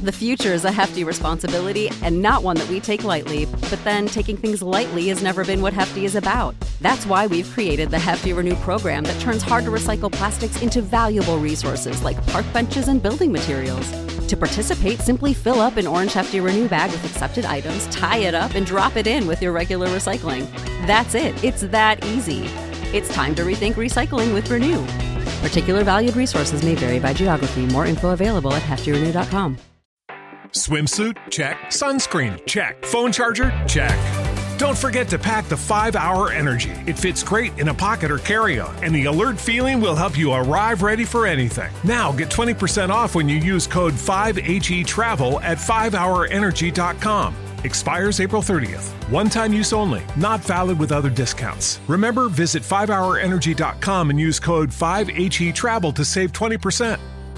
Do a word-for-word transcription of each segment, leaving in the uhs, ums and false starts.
The future is a hefty responsibility and not one that we take lightly, but then taking things lightly has never been what Hefty is about. That's why we've created the Hefty Renew program that turns hard-to-recycle plastics into valuable resources like park benches and building materials. To participate, simply fill up an orange Hefty Renew bag with accepted items, tie it up, and drop it in with your regular recycling. That's it. It's that easy. It's time to rethink recycling with Renew. Particular valued resources may vary by geography. More info available at hefty renew dot com. Swimsuit? Check. Sunscreen? Check. Phone charger? Check. Don't forget to pack the five hour Energy. It fits great in a pocket or carry-on, and the alert feeling will help you arrive ready for anything. Now get twenty percent off when you use code five H E travel at five hour energy dot com. Expires April thirtieth. One-time use only. Not valid with other discounts. Remember, visit five hour energy dot com and use code five H E travel to save twenty percent.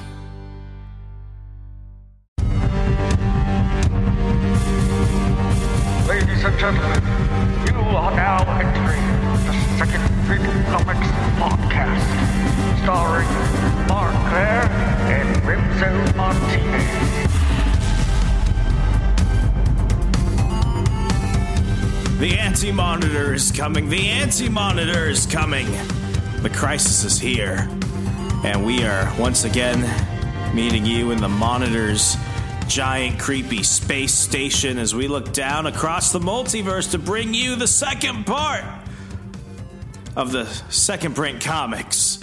Ladies and gentlemen, you are now entering the Second Print Comics podcast, starring Mark Claire and Remzo Martinez. The Anti-Monitor is coming. The Anti-Monitor is coming. The crisis is here. And we are once again meeting you in the Monitor's giant, creepy space station as we look down across the multiverse to bring you the second part of the Second Print Comics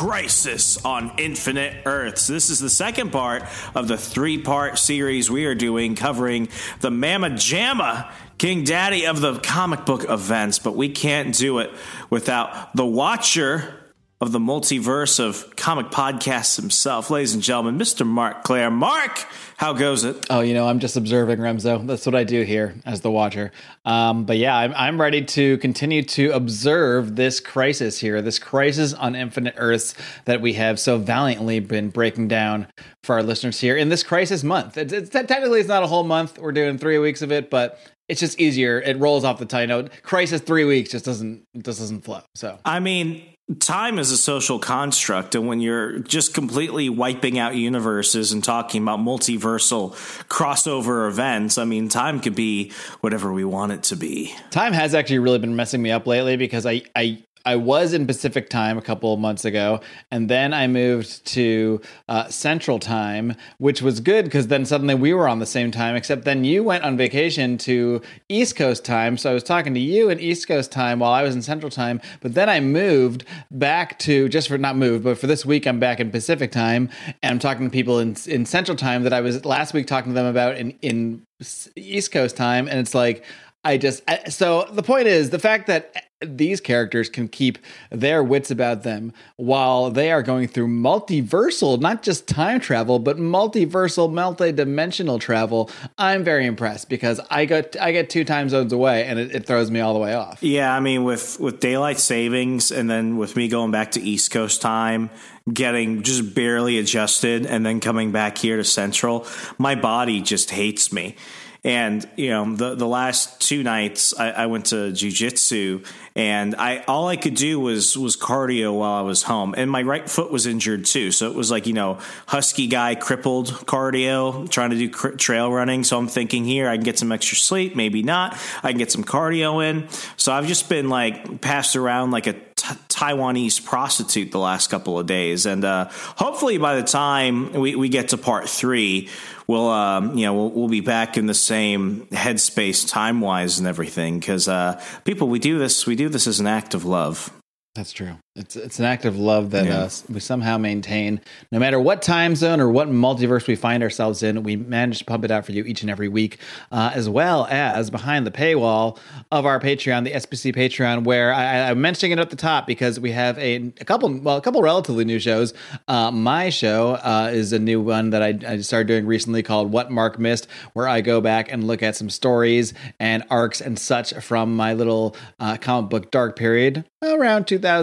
Crisis on Infinite Earths. This is the second part of the three-part series we are doing covering the Mamma Jamma King Daddy of the comic book events, but we can't do it without the watcher of the multiverse of comic podcasts himself, ladies and gentlemen, Mister Mark Claire. Mark, how goes it? Oh, you know, I'm just observing, Remzo. That's what I do here as the watcher. Um, but yeah, I'm, I'm ready to continue to observe this crisis here, this crisis on Infinite Earths that we have so valiantly been breaking down for our listeners here in this crisis month. It's, it's, technically, it's not a whole month. We're doing three weeks of it, but it's just easier. It rolls off the tongue. You know, crisis three weeks just doesn't just doesn't flow. So I mean, time is a social construct, and when you're just completely wiping out universes and talking about multiversal crossover events, I mean, time could be whatever we want it to be. Time has actually really been messing me up lately because I I. I was in Pacific time a couple of months ago, and then I moved to uh, Central time, which was good because then suddenly we were on the same time, except then you went on vacation to East Coast time. So I was talking to you in East Coast time while I was in Central time, but then I moved back to, just for not moved, but for this week, I'm back in Pacific time, and I'm talking to people in, in Central time that I was last week talking to them about in, in East Coast time, and it's like, I just, I, so the point is the fact that these characters can keep their wits about them while they are going through multiversal, not just time travel, but multiversal, multi-dimensional travel. I'm very impressed because I got I get two time zones away and it, it throws me all the way off. Yeah, I mean, with, with daylight savings and then with me going back to East Coast time, getting just barely adjusted and then coming back here to Central, my body just hates me. And, you know, the, the last two nights I, I went to jiu-jitsu and I all I could do was was cardio while I was home. And my right foot was injured, too. So it was like, you know, husky guy, crippled cardio, trying to do cr- trail running. So I'm thinking here I can get some extra sleep, maybe not. I can get some cardio in. So I've just been like passed around like a T- Taiwanese prostitute the last couple of days. And uh, hopefully by the time we, we get to part three, we'll, um, you know, we'll, we'll be back in the same headspace time wise and everything. Cause uh, people, we do this, we do this as an act of love. That's true. It's it's an act of love that yeah. uh, we somehow maintain. No matter what time zone or what multiverse we find ourselves in, we manage to pump it out for you each and every week, uh, as well as behind the paywall of our Patreon, the S P C Patreon, where I, I'm mentioning it at the top because we have a, a couple, well, a couple relatively new shows. Uh, my show uh, is a new one that I, I started doing recently called What Mark Missed, where I go back and look at some stories and arcs and such from my little uh, comic book dark period around two thousand two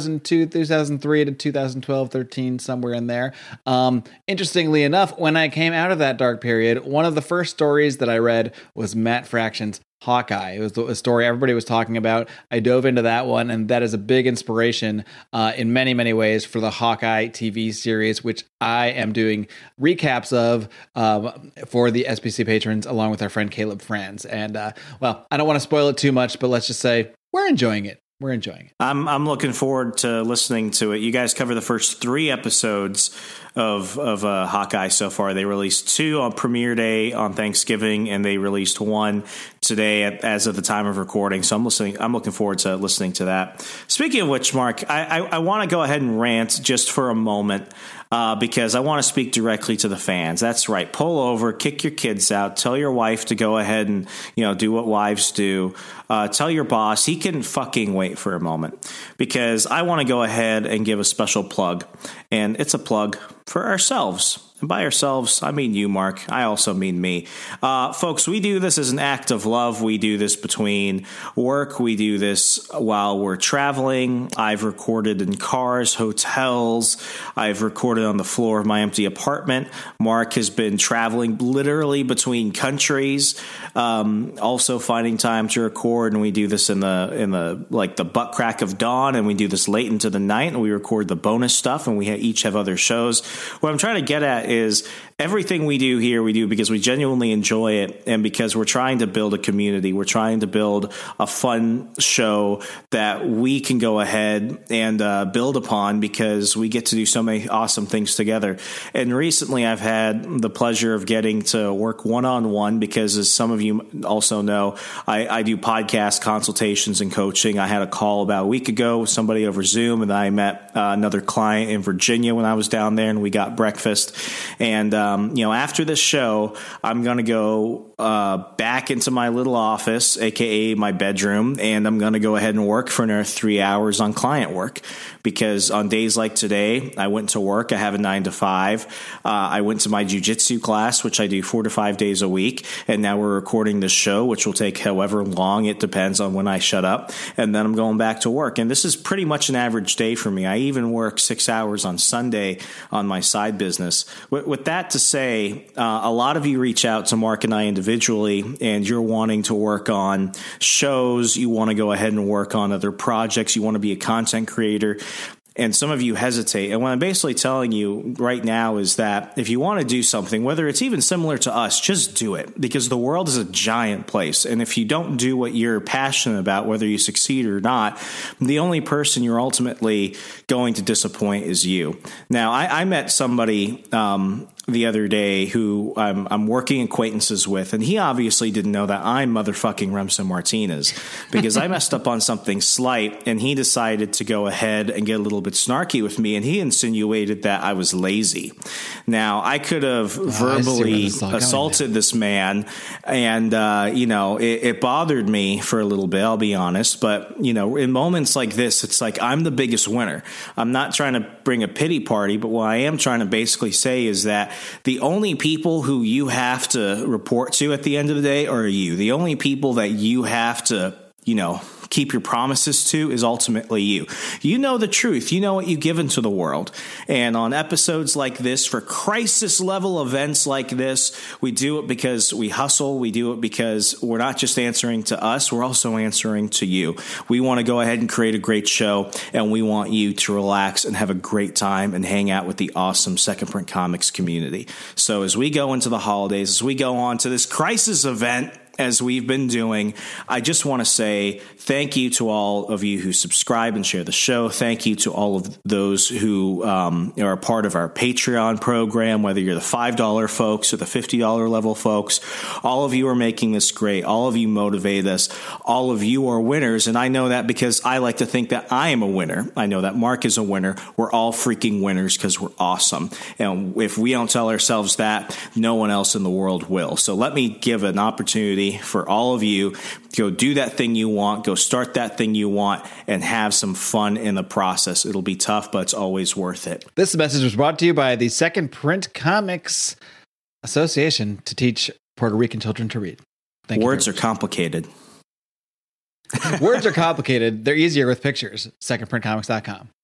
two thousand three to two thousand twelve, thirteen, somewhere in there. Um, interestingly enough, when I came out of that dark period, one of the first stories that I read was Matt Fraction's Hawkeye. It was a story everybody was talking about. I dove into that one, and that is a big inspiration uh, in many, many ways for the Hawkeye T V series, which I am doing recaps of um, for the S B C patrons, along with our friend Caleb Franz. And, uh, well, I don't want to spoil it too much, but let's just say we're enjoying it. We're enjoying it. I'm I'm looking forward to listening to it. You guys cover the first three episodes of of uh, Hawkeye so far. They released two on premiere day on Thanksgiving, and they released one today at, as of the time of recording. So I'm listening. I'm looking forward to listening to that. Speaking of which, Mark, I I, I want to go ahead and rant just for a moment. Uh, because I want to speak directly to the fans. That's right. Pull over, kick your kids out, tell your wife to go ahead and, you know, do what wives do. Uh, tell your boss he can fucking wait for a moment, because I want to go ahead and give a special plug, and it's a plug for ourselves. And by ourselves, I mean you, Mark. I also mean me. Uh, folks, we do this as an act of love. We do this between work. We do this while we're traveling. I've recorded in cars, hotels. I've recorded on the floor of my empty apartment. Mark has been traveling literally between countries, um, also finding time to record. And we do this in the, in the, like the butt crack of dawn. And we do this late into the night, and we record the bonus stuff, and we ha- each have other shows. What I'm trying to get at is everything we do here, we do because we genuinely enjoy it, and because we're trying to build a community. We're trying to build a fun show that we can go ahead and uh, build upon, because we get to do so many awesome things together. And recently I've had the pleasure of getting to work one-on-one, because as some of you also know, I, I do podcast consultations and coaching. I had a call about a week ago with somebody over Zoom, and I met uh, another client in Virginia when I was down there, and we got breakfast. And, um, you know, after this show, I'm going to go uh, back into my little office, a k a my bedroom, and I'm going to go ahead and work for another three hours on client work. Because on days like today, I went to work. I have a nine to five. Uh, I went to my jiu-jitsu class, which I do four to five days a week. And now we're recording this show, which will take however long. It depends on when I shut up. And then I'm going back to work. And this is pretty much an average day for me. I even work six hours on Sunday on my side business. With, with that to say, uh, a lot of you reach out to Mark and I individually, and you're wanting to work on shows. You want to go ahead and work on other projects. You want to be a content creator. And some of you hesitate. And what I'm basically telling you right now is that if you want to do something, whether it's even similar to us, just do it, because the world is a giant place. And if you don't do what you're passionate about, whether you succeed or not, the only person you're ultimately going to disappoint is you. Now, I, I met somebody um, the other day who I'm, I'm working acquaintances with, and he obviously didn't know that I'm motherfucking Remso Martinez, because I messed up on something slight, and he decided to go ahead and get a little bit snarky with me, and he insinuated that I was lazy. Now, I could have oh, verbally assaulted this man, and, uh, you know, it, it bothered me for a little bit, I'll be honest, but, you know, in moments like this, it's like I'm the biggest winner. I'm not trying to bring a pity party, but what I am trying to basically say is that the only people who you have to report to at the end of the day are you. The only people that you have to, you know, keep your promises to is ultimately you. You know the truth. You know what you give into the world. And on episodes like this, for crisis level events like this, we do it because we hustle. We do it because we're not just answering to us. We're also answering to you. We want to go ahead and create a great show, and we want you to relax and have a great time and hang out with the awesome Second Print Comics community. So as we go into the holidays, as we go on to this crisis event, as we've been doing, I just want to say thank you to all of you who subscribe and share the show. Thank you to all of those who um, are a part of our Patreon program, whether you're the five dollar folks or the fifty dollar level folks. All of you are making this great. All of you motivate us. All of you are winners, and I know that because I like to think that I am a winner. I know that Mark is a winner. We're all freaking winners because we're awesome. And if we don't tell ourselves that, no one else in the world will. So let me give an opportunity for all of you to go do that thing you want, go start that thing you want, and have some fun in the process. It'll be tough, but it's always worth it. This message was brought to you by the Second Print Comics Association to teach Puerto Rican children to read. Thank Words are complicated. Words are complicated. They're easier with pictures. second print comics dot com.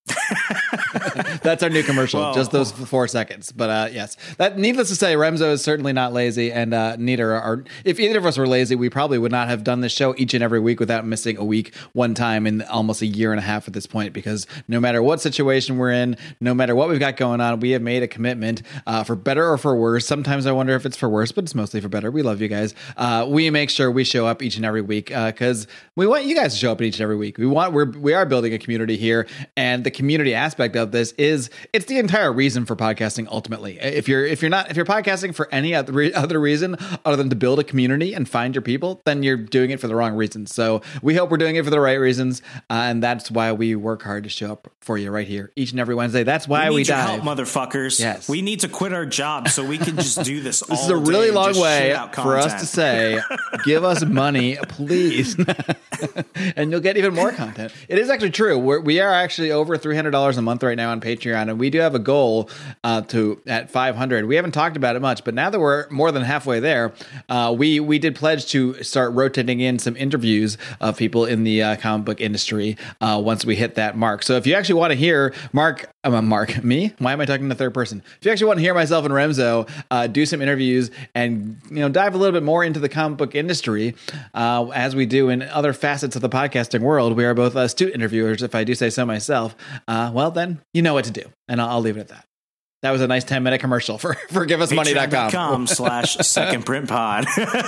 That's our new commercial. Whoa. Just those four seconds. But uh, yes, that needless to say, Remso is certainly not lazy, and uh, neither are. If either of us were lazy, we probably would not have done this show each and every week without missing a week one time in almost a year and a half at this point. Because no matter what situation we're in, no matter what we've got going on, we have made a commitment uh, for better or for worse. Sometimes I wonder if it's for worse, but it's mostly for better. We love you guys. Uh, we make sure we show up each and every week because uh, we want you guys to show up each and every week. We want we're we are building a community here, and the community aspect of this is it's the entire reason for podcasting. Ultimately, if you're if you're not if you're podcasting for any other re- other reason other than to build a community and find your people, then you're doing it for the wrong reasons. So we hope we're doing it for the right reasons, uh, and that's why we work hard to show up for you right here each and every Wednesday. That's why we, we dive, help, motherfuckers. Yes, we need to quit our jobs so we can just do this. This all is a really day long way for us content. to say, give us money, please, and you'll get even more content. It is actually true. We're, we are actually over three hundred dollars a month right now on Patreon, and we do have a goal uh, to at five hundred. We haven't talked about it much, but now that we're more than halfway there, uh, we we did pledge to start rotating in some interviews of people in the uh, comic book industry uh, once we hit that mark. So if you actually want to hear Mark, um, Mark, me, why am I talking in the third person? If you actually want to hear myself and Remso uh, do some interviews and you know dive a little bit more into the comic book industry, uh, as we do in other facets of the podcasting world, we are both astute interviewers, if I do say so myself. Uh, well, then you know what to do, and I'll, I'll leave it at that. That was a nice ten minute commercial for, for give us money dot com slash second print pod.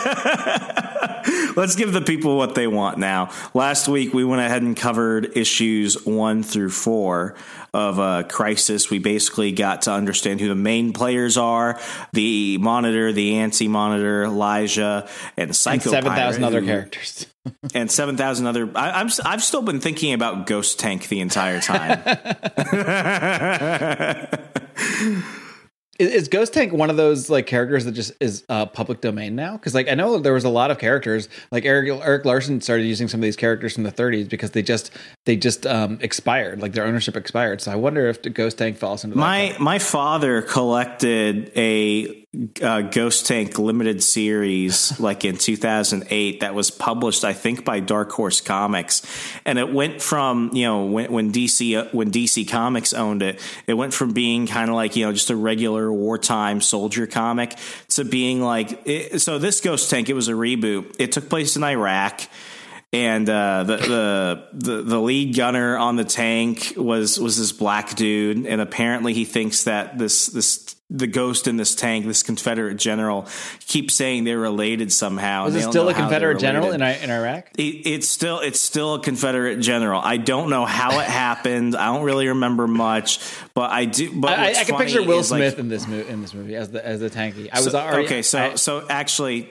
Let's give the people what they want now. Last week, we went ahead and covered issues one through four of uh, Crisis. We basically got to understand who the main players are, the Monitor, the Anti-Monitor, Elijah, and Psycho and seven thousand other characters. And seven thousand other... I, I'm, I've still been thinking about Ghost Tank the entire time. Is, is Ghost Tank one of those like characters that just is uh, public domain now? Because like I know there was a lot of characters like Eric Eric Larson started using some of these characters from the thirties because they just they just um, expired, like their ownership expired. So I wonder if the Ghost Tank falls into that. My category. my father collected a uh, Ghost Tank limited series like in two thousand eight that was published, I think, by Dark Horse Comics, and it went from you know when, when D C when D C Comics owned it, it went from being kind of like you know just a regular wartime soldier comic to being like it, so this Ghost Tank, it was a reboot. It took place in Iraq, and uh, the, the the the lead gunner on the tank was was this black dude, and apparently he thinks that this this the ghost in this tank, this Confederate general, keeps saying they're related somehow. Was it still a Confederate general in in Iraq? It, it's still it's still a Confederate general. I don't know how it happened. I don't really remember much, but I do. But I, I can picture Will Smith like, in this movie in this movie as the as the tanky. I was so, already okay. So I, so actually.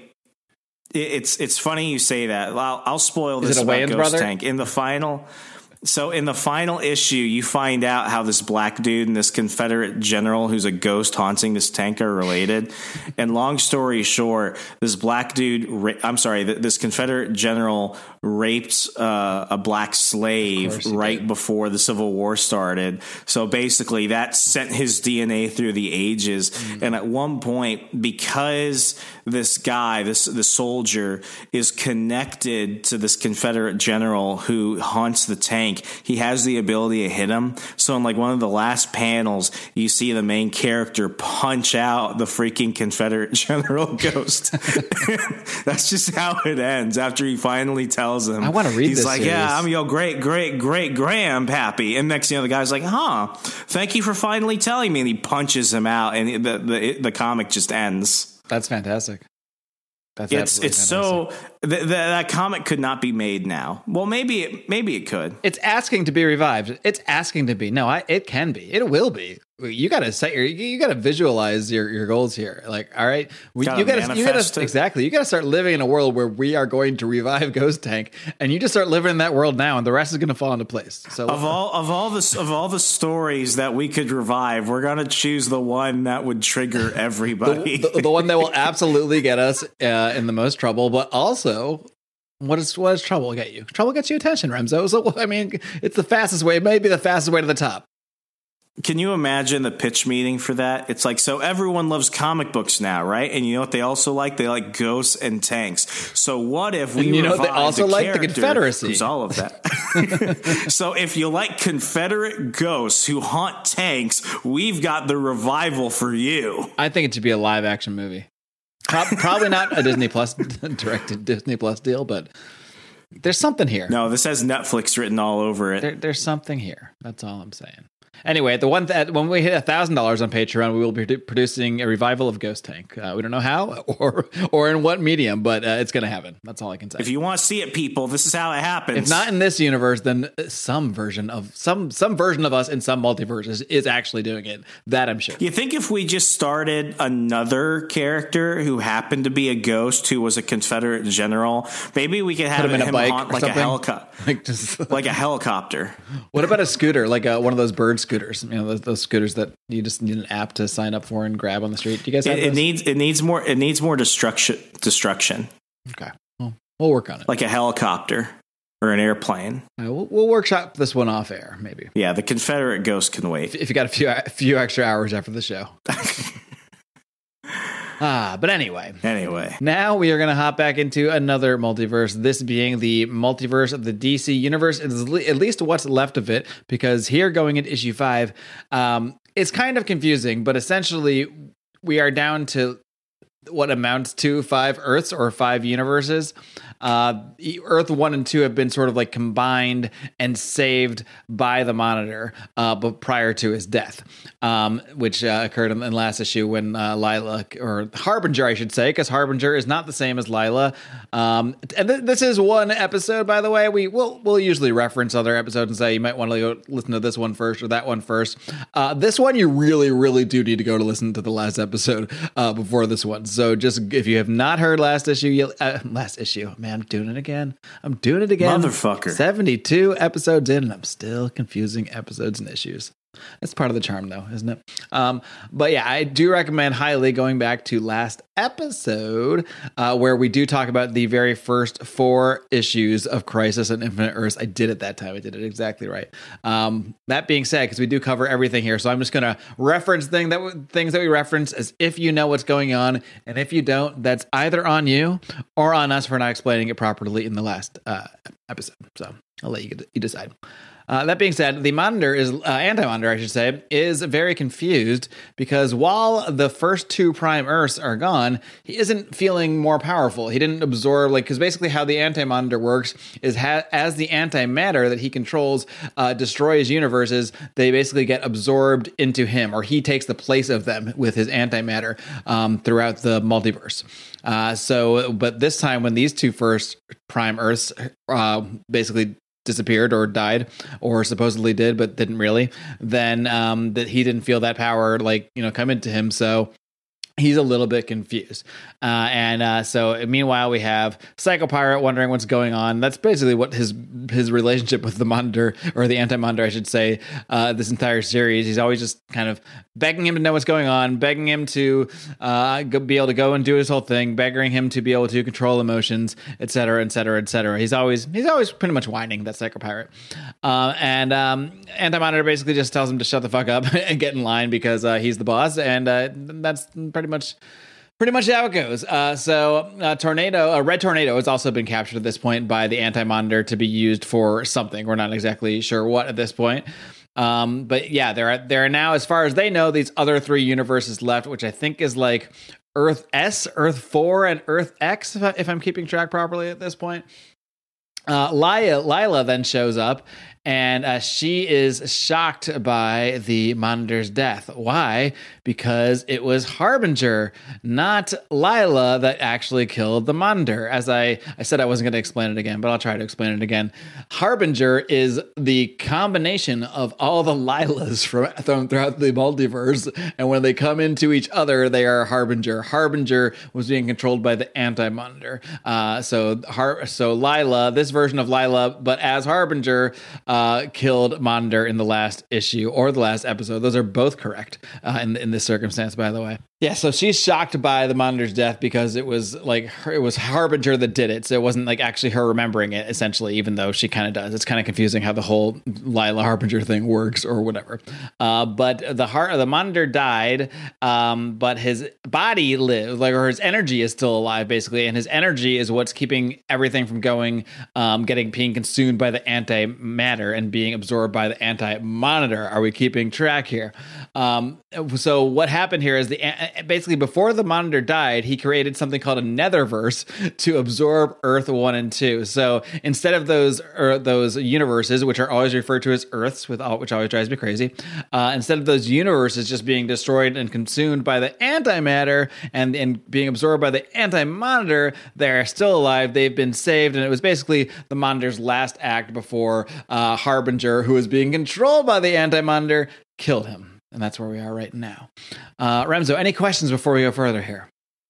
It's it's funny you say that. I'll, I'll spoil this about Ghost brother? Tank in the final. So in the final issue, you find out how this black dude and this Confederate general who's a ghost haunting this tank are related. And long story short, this black dude, I'm sorry, this Confederate general raped uh, a black slave right did. before the Civil War started. So basically that sent his D N A through the ages. Mm. And at one point, because this guy, this the soldier, is connected to this Confederate general who haunts the tank, he has the ability to hit him. So in like one of the last panels, you see the main character punch out the freaking Confederate general ghost. That's just how it ends after he finally tells him. I want to read He's this like, series. yeah, I'm your great, great, great grandpappy. And next thing you know, the guy's like, huh, thank you for finally telling me. And he punches him out, and the the, the comic just ends. That's fantastic. That's it's it's fantastic. so th- th- that comic could not be made now. Well, maybe it, maybe it could. It's asking to be revived. It's asking to be. No, I, it can be. It will be. You got to set your. You got to visualize your, your goals here. Like, all right, we, gotta you got to. You got to exactly. You got to start living in a world where we are going to revive Ghost Tank, and you just start living in that world now, and the rest is going to fall into place. So of all of all the of all the stories that we could revive, we're going to choose the one that would trigger everybody. the, the, the one that will absolutely get us uh, in the most trouble, but also. What is what does trouble get you? Trouble gets you attention, Remso. So I mean, it's the fastest way. It may be the fastest way to the top. Can you imagine the pitch meeting for that? It's like, so everyone loves comic books now, right? And you know what they also like? They like ghosts and tanks. So what if we and you know they also the like the Confederacy? Who's all of that. So if you like Confederate ghosts who haunt tanks, we've got the revival for you. I think it should be a live action movie. Pro- probably not a Disney Plus directed Disney Plus deal, but there's something here. No, this has Netflix written all over it. There, there's something here. That's all I'm saying. Anyway, the one that when we hit a thousand dollars on Patreon, we will be producing a revival of Ghost Tank. Uh, we don't know how or or in what medium, but uh, it's going to happen. That's all I can say. If you want to see it, people, this is how it happens. If not in this universe, then some version of some some version of us in some multiverses is actually doing it. That I'm sure. You think if we just started another character who happened to be a ghost who was a Confederate general, maybe we could have him, in him a bike haunt like a helicopter, like just like a helicopter. What about a scooter, like a, one of those bird scooters? You know, those, those scooters that you just need an app to sign up for and grab on the street. Do you guys have it, it needs it needs more it needs more destruction destruction. Okay, well, we'll work on it. Like a helicopter or an airplane. Right, we'll, we'll workshop this one off air, maybe. Yeah, the Confederate ghost can wait. If, if you got a few a few extra hours after the show. Ah, but anyway. Anyway. Now we are going to hop back into another multiverse, this being the multiverse of the D C universe, at least what's left of it, because here going into issue five, um, it's kind of confusing, but essentially we are down to what amounts to five Earths or five universes. Uh, Earth one and two have been sort of like combined and saved by the Monitor, uh, but prior to his death, um, which uh, occurred in the last issue when uh, Lila, or Harbinger, I should say, because Harbinger is not the same as Lila. Um, and th- this is one episode, by the way. We will we'll usually reference other episodes and say you might want to go listen to this one first or that one first. Uh, this one you really, really do need to go to listen to the last episode uh, before this one. So just if you have not heard last issue, you'll, uh, last issue, man. I'm doing it again. I'm doing it again. Motherfucker. seventy-two episodes in, and I'm still confusing episodes and issues. That's part of the charm, though, isn't it? Um, but yeah, I do recommend highly going back to last episode, uh, where we do talk about the very first four issues of Crisis on Infinite Earths. I did it that time. I did it exactly right. Um, that being said, because we do cover everything here, so I'm just going to reference thing that w- things that we reference as if you know what's going on, and if you don't, that's either on you or on us for not explaining it properly in the last uh, episode. So I'll let you, get, you decide. Uh, that being said, the Monitor is, uh, Anti-Monitor, I should say, is very confused because while the first two Prime Earths are gone, he isn't feeling more powerful. He didn't absorb, like, because basically how the Anti-Monitor works is ha- as the antimatter that he controls uh, destroys universes, they basically get absorbed into him, or he takes the place of them with his antimatter um, throughout the multiverse. Uh, so, but this time when these two first Prime Earths uh, basically disappeared or died or supposedly did but didn't really, then um that he didn't feel that power like you know come into him, so he's a little bit confused. Uh, and uh, so meanwhile, we have Psycho Pirate wondering what's going on. That's basically what his his relationship with the Monitor, or the Anti-Monitor, I should say, uh, this entire series. He's always just kind of begging him to know what's going on, begging him to uh, go, be able to go and do his whole thing, begging him to be able to control emotions, et cetera, et cetera, et cetera. He's always, he's always pretty much whining, that Psycho Pirate. Uh, and um, Anti-Monitor basically just tells him to shut the fuck up and get in line because uh, he's the boss. And uh, that's pretty much... Pretty much how it goes. Uh, so, uh, Tornado, a Red Tornado has also been captured at this point by the Anti-Monitor to be used for something. We're not exactly sure what at this point. Um, but yeah, there are there are now, as far as they know, these other three universes left, which I think is like Earth S, Earth four, and Earth X, if, I, if I'm keeping track properly at this point. Uh, Lila, Lila then shows up, and uh, she is shocked by the Monitor's death. Why? Because it was Harbinger, not Lila, that actually killed the Monitor. As I, I said I wasn't going to explain it again, but I'll try to explain it again. Harbinger is the combination of all the Lilas from, from throughout the multiverse, and when they come into each other, they are Harbinger. Harbinger was being controlled by the Anti-Monitor. Uh, so, Har- so Lila, this version of Lila, but as Harbinger, uh, killed Monitor in the last issue or the last episode. Those are both correct uh, in in this circumstance, by the way. Yeah, so she's shocked by the Monitor's death because it was like her, it was Harbinger that did it. So it wasn't like actually her remembering it, essentially, even though she kind of does. It's kind of confusing how the whole Lila Harbinger thing works or whatever. Uh, but the heart, the Monitor died, um, but his body lived, like, or his energy is still alive, basically. And his energy is what's keeping everything from going, um, getting being consumed by the antimatter and being absorbed by the anti-Monitor. Are we keeping track here? Um, so what happened here is the basically before the Monitor died, he created something called a Netherverse to absorb Earth one and two. So instead of those er, those universes, which are always referred to as Earths, with all, which always drives me crazy, uh, instead of those universes just being destroyed and consumed by the antimatter and, and being absorbed by the anti-Monitor, they're still alive. They've been saved, and it was basically the Monitor's last act before uh, Harbinger, who was being controlled by the anti-Monitor, killed him. And that's where we are right now. Uh, Remzo, any questions before we go further here?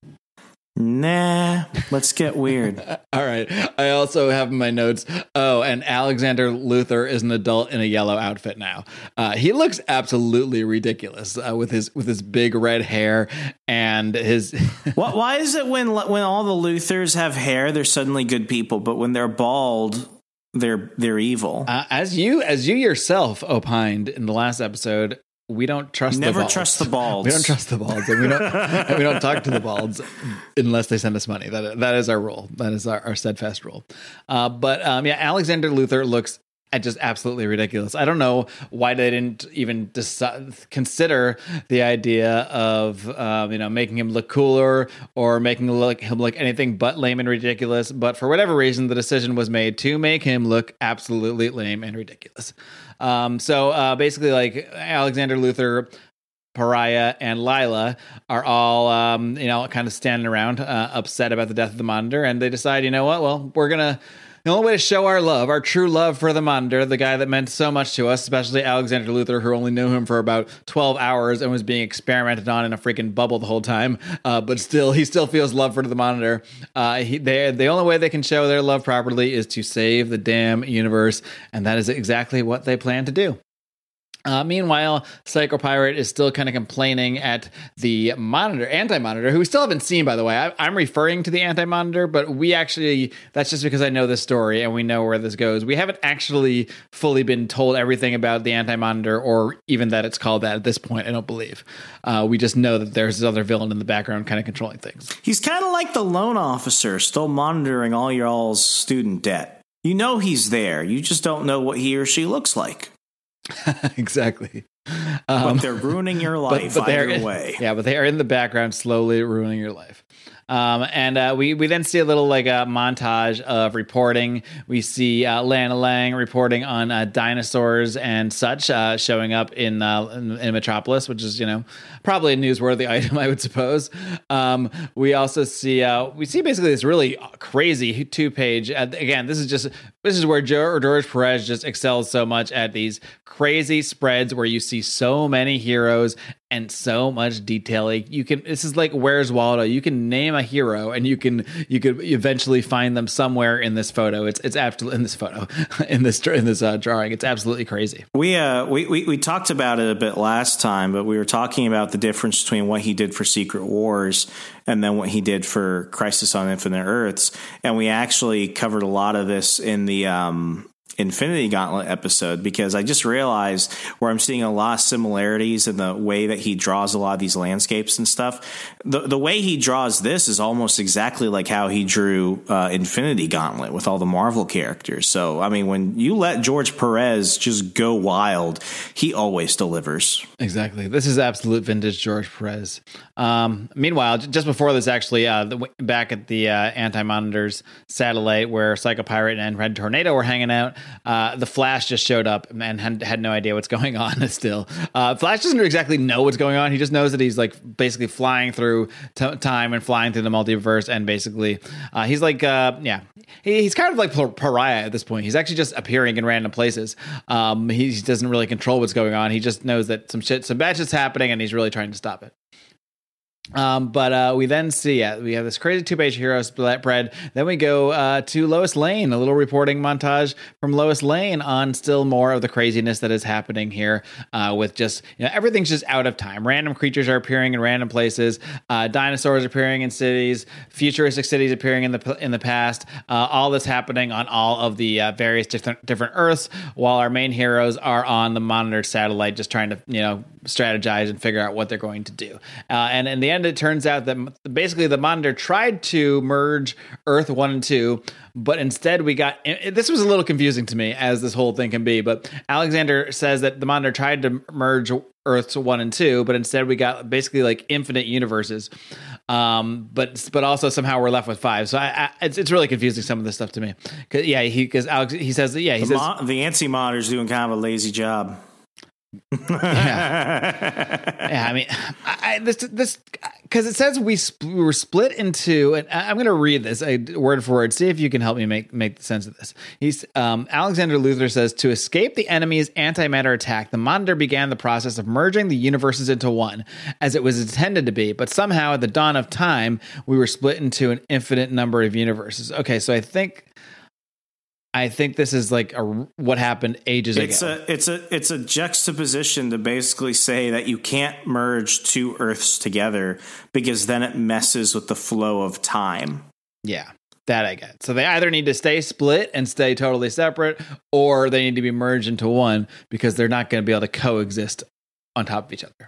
Nah, let's get weird. All right. I also have in my notes, oh, and Alexander Luthor is an adult in a yellow outfit now. Uh, he looks absolutely ridiculous uh, with his with his big red hair and his... Why, why is it when when all the Luthors have hair, they're suddenly good people, but when they're bald... They're they're evil. Uh, as you as you yourself opined in the last episode, we don't trust Never the balds. trust the balds. We don't trust the balds, and we don't and we don't talk to the balds unless they send us money. That that is our rule. That is our, our steadfast rule. Uh, but um, yeah, Alexander Luthor looks just absolutely ridiculous. I don't know why they didn't even decide, consider the idea of um, you know making him look cooler or making him look, him look anything but lame and ridiculous. But for whatever reason, the decision was made to make him look absolutely lame and ridiculous. Um, so uh, basically, like Alexander Luthor, Pariah, and Lila are all, um, you know, kind of standing around, uh, upset about the death of the Monitor, and they decide, you know what? Well, we're gonna. The only way to show our love, our true love for the Monitor, the guy that meant so much to us, especially Alexander Luthor, who only knew him for about twelve hours and was being experimented on in a freaking bubble the whole time, uh, but still, he still feels love for the Monitor. Uh, he, they, the only way they can show their love properly is to save the damn universe, and that is exactly what they plan to do. Uh, meanwhile, Psycho Pirate is still kind of complaining at the Monitor, Anti-Monitor, who we still haven't seen, by the way. I, I'm referring to the Anti-Monitor, but we actually, that's just because I know this story and we know where this goes. We haven't actually fully been told everything about the Anti-Monitor, or even that it's called that at this point, I don't believe. Uh, we just know that there's this other villain in the background kind of controlling things. He's kind of like the loan officer, still monitoring all y'all's student debt. You know he's there. You just don't know what he or she looks like. Exactly. Um, but they're ruining your life but, but either way. Yeah, but they are in the background slowly ruining your life. Um, and uh, we, we then see a little like a montage of reporting. We see uh, Lana Lang reporting on uh, dinosaurs and such uh, showing up in, uh, in in Metropolis, which is, you know, probably a newsworthy item, I would suppose. Um, we also see uh, we see basically this really crazy two page. Uh, again, this is just this is where George Perez just excels so much at these crazy spreads where you see so many heroes and so much detailing. You can, this is like Where's Waldo? You can name a hero and you can, you could eventually find them somewhere in this photo. It's, it's absolutely in this photo, in this, in this uh, drawing. It's absolutely crazy. We, uh, we, we, we talked about it a bit last time, but we were talking about the difference between what he did for Secret Wars and then what he did for Crisis on Infinite Earths. And we actually covered a lot of this in the, um, Infinity Gauntlet episode, because I just realized where I'm seeing a lot of similarities in the way that he draws a lot of these landscapes and stuff. The the way he draws this is almost exactly like how he drew uh, Infinity Gauntlet with all the Marvel characters. So, I mean, when you let George Perez just go wild, he always delivers. Exactly. This is absolute vintage George Perez. Um, meanwhile, just before this, actually, uh, the, back at the uh, Anti-Monitor's satellite where Psycho Pirate and Red Tornado were hanging out, Uh, the Flash just showed up and had, had no idea what's going on still. Uh, Flash doesn't exactly know what's going on. He just knows that he's like basically flying through t- time and flying through the multiverse. And basically uh, he's like, uh, yeah, he, he's kind of like Pariah at this point. He's actually just appearing in random places. Um, he doesn't really control what's going on. He just knows that some shit, some bad shit's happening and he's really trying to stop it. Um, but uh, we then see, yeah, we have this crazy two-page hero spread. Then we go uh, to Lois Lane, a little reporting montage from Lois Lane on still more of the craziness that is happening here uh, with just, you know, everything's just out of time. Random creatures are appearing in random places. Uh, dinosaurs appearing in cities. Futuristic cities appearing in the in the past. Uh, all this happening on all of the uh, various different different Earths, while our main heroes are on the monitored satellite, just trying to, you know, strategize and figure out what they're going to do. Uh, and in the end, it turns out that basically the monitor tried to merge Earth one and two, but instead we got, this was a little confusing to me, as this whole thing can be, but Alexander says that the monitor tried to merge Earths one and two, but instead we got basically like infinite universes. Um, but but also somehow we're left with five. So I, I, it's it's really confusing, some of this stuff to me. Cause, yeah, he because Alex he says yeah he the says mo- the ANSI monitor's doing kind of a lazy job. yeah. yeah, I mean, I, I, this this because it says we, sp- we were split into, and I, I'm going to read this I, word for word. See if you can help me make make sense of this. He's um, Alexander Luthor says, to escape the enemy's antimatter attack, the monitor began the process of merging the universes into one, as it was intended to be. But somehow, at the dawn of time, we were split into an infinite number of universes. Okay, so I think. I think this is like a, what happened ages it's ago. A, it's a it's a juxtaposition to basically say that you can't merge two Earths together because then it messes with the flow of time. Yeah, that I get. So they either need to stay split and stay totally separate, or they need to be merged into one because they're not going to be able to coexist on top of each other.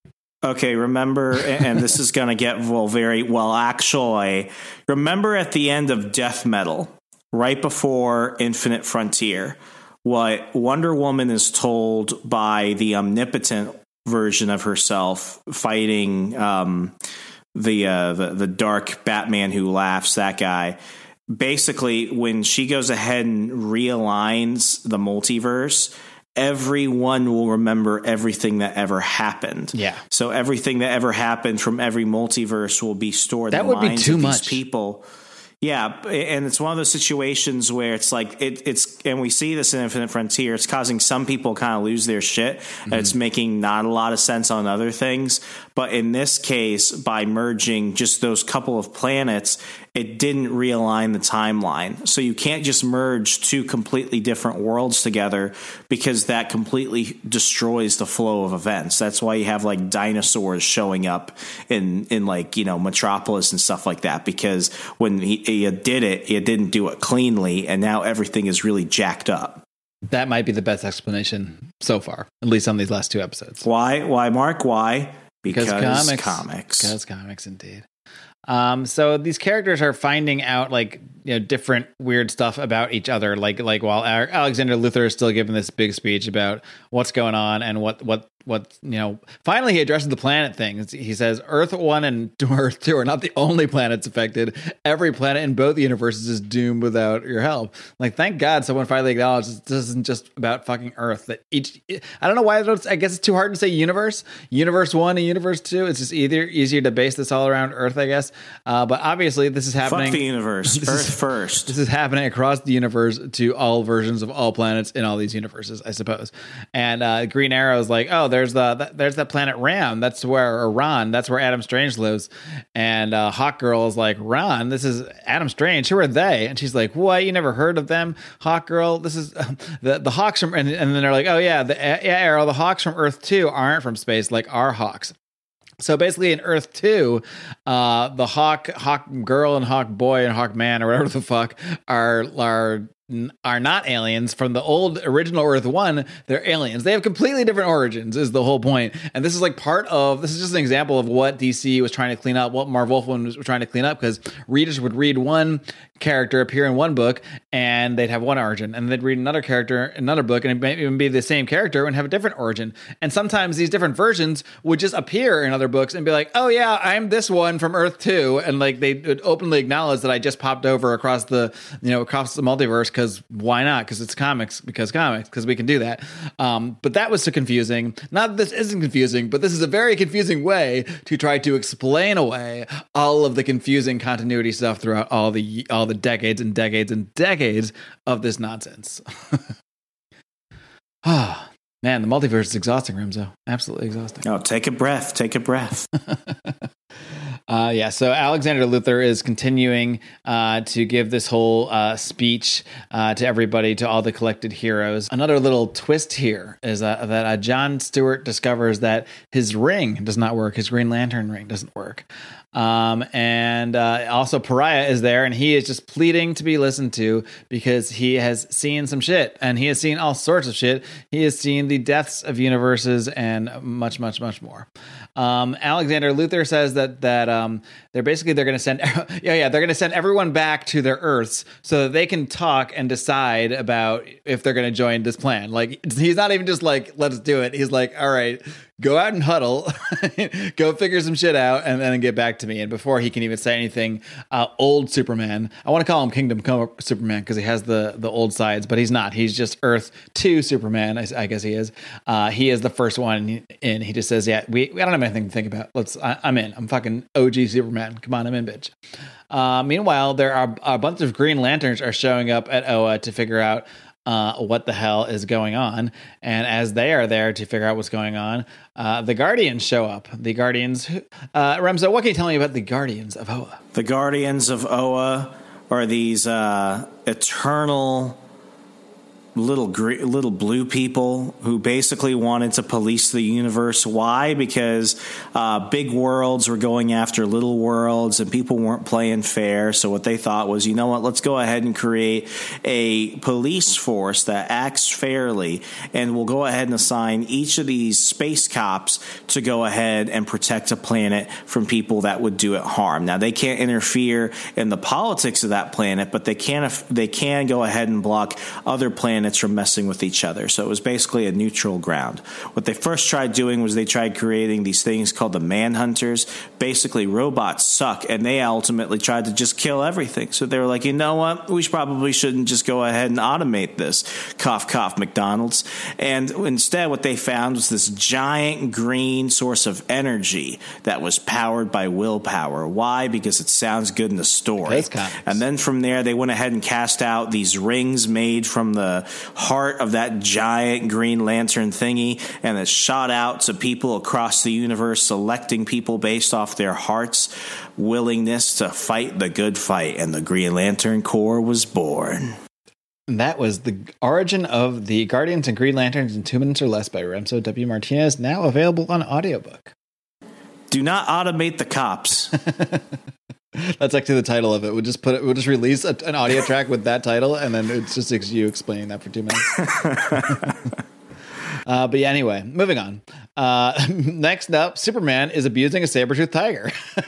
Okay, remember, and this is going to get well, very well, actually, remember at the end of Death Metal, right before Infinite Frontier, what Wonder Woman is told by the omnipotent version of herself fighting um, the, uh, the the dark Batman who laughs, that guy. Basically, when she goes ahead and realigns the multiverse, everyone will remember everything that ever happened. Yeah. So everything that ever happened from every multiverse will be stored that in the would minds be too of much. these people. Yeah, and it's one of those situations where it's like it, it's, and we see this in Infinite Frontier. It's causing some people kind of lose their shit. Mm-hmm. It's making not a lot of sense on other things, but in this case, by merging just those couple of planets, it didn't realign the timeline. So you can't just merge two completely different worlds together because that completely destroys the flow of events. That's why you have like dinosaurs showing up in in like, you know, Metropolis and stuff like that, because when he you did it, you didn't do it cleanly, and now everything is really jacked up. That might be the best explanation so far, at least on these last two episodes. Why? Why, Mark? Why? Because, because comics. comics. Because comics, indeed. Um, so these characters are finding out like, you know, different weird stuff about each other. Like, like while Alexander Luthor is still giving this big speech about what's going on and what, what, what, you know, finally he addresses the planet thing. He says Earth one and Earth two are not the only planets affected. Every planet in both universes is doomed without your help. Like, thank God someone finally acknowledged this isn't just about fucking Earth. That each, I don't know why, I, don't, I guess it's too hard to say universe, universe one and universe two. It's just either easier to base this all around Earth, I guess. Uh, but obviously this is happening. Fuck the universe. Earth is, first. This is happening across the universe to all versions of all planets in all these universes, I suppose. And uh, Green Arrow is like, oh, there's the that, there's that planet Ram. That's where or Ron. That's where Adam Strange lives. And uh, Hawk Girl is like, Ron, this is Adam Strange. Who are they? And she's like, what? You never heard of them? Hawk Girl. This is uh, the the Hawks from. And, and then they're like, oh yeah, the yeah Arrow. The Hawks from Earth two aren't from space like our Hawks. So basically in Earth two, uh, the Hawk Hawk Girl and Hawk Boy and Hawk Man or whatever the fuck are are are not aliens. From the old original Earth one, they're aliens. They have completely different origins is the whole point. And this is like part of, this is just an example of what D C was trying to clean up, what Marv Wolfman was trying to clean up, because readers would read one character appear in one book and they'd have one origin, and they'd read another character in another book and it may even be the same character and have a different origin. And sometimes these different versions would just appear in other books and be like, oh yeah, I'm this one from Earth two, and like they would openly acknowledge that I just popped over across the, you know, across the multiverse, because why not? Because it's comics, because comics, because we can do that. Um, but that was so confusing. Not that this isn't confusing, but this is a very confusing way to try to explain away all of the confusing continuity stuff throughout all the all the decades and decades and decades of this nonsense. Ah, man, the multiverse is exhausting, Rimzo. Absolutely exhausting. Oh, take a breath. Take a breath. Uh, yeah, so Alexander Luthor is continuing uh, to give this whole uh, speech uh, to everybody, to all the collected heroes. Another little twist here is uh, that uh, John Stewart discovers that his ring does not work. His Green Lantern ring doesn't work. Um, and uh, also Pariah is there, and he is just pleading to be listened to because he has seen some shit, and he has seen all sorts of shit. He has seen the deaths of universes and much, much, much more. Um, Alexander Luthor says that that um, they're basically they're going to send yeah yeah they're going to send everyone back to their Earths so that they can talk and decide about if they're going to join this plan. Like, he's not even just like, let's do it. He's like, all right, go out and huddle, go figure some shit out, and then get back to me. And before he can even say anything, uh, old Superman, I want to call him Kingdom Come Superman because he has the, the old sides, but he's not. He's just Earth two Superman, I, I guess he is. Uh, he is the first one in. He just says, yeah, we, I don't have anything to think about. Let's. I, I'm in. I'm fucking O G Superman. Come on, I'm in, bitch. Uh, meanwhile, there are a bunch of Green Lanterns are showing up at Oa to figure out Uh, what the hell is going on. And as they are there to figure out what's going on, uh, the Guardians show up. The Guardians, uh, Remso, what can you tell me about the Guardians of Oa? The Guardians of Oa are these uh, eternal little gre- little blue people who basically wanted to police the universe. Why? Because uh, big worlds were going after little worlds and people weren't playing fair. So what they thought was, you know what, let's go ahead and create a police force that acts fairly, and we'll go ahead and assign each of these space cops to go ahead and protect a planet from people that would do it harm. Now, they can't interfere in the politics of that planet, but they can they can go ahead and block other planets from messing with each other. So it was basically a neutral ground. What they first tried doing was they tried creating these things called the Manhunters. Basically, robots suck, and they ultimately tried to just kill everything. So they were like, you know what? We probably shouldn't just go ahead and automate this. Cough, cough, McDonald's. And instead, what they found was this giant green source of energy that was powered by willpower. Why? Because it sounds good in the story. And then from there, they went ahead and cast out these rings made from the heart of that giant Green Lantern thingy, and it shot out to people across the universe, selecting people based off their heart's willingness to fight the good fight, and the Green Lantern Corps was born. And that was the origin of the Guardians and Green Lanterns in Two Minutes or Less by Remso W. Martinez, now available on audiobook. Do not automate the cops. That's actually the title of it. We'll just put it. We'll just release a, an audio track with that title, and then it's just you explaining that for two minutes. uh, but yeah, anyway, moving on. Uh, next up, Superman is abusing a saber-toothed tiger.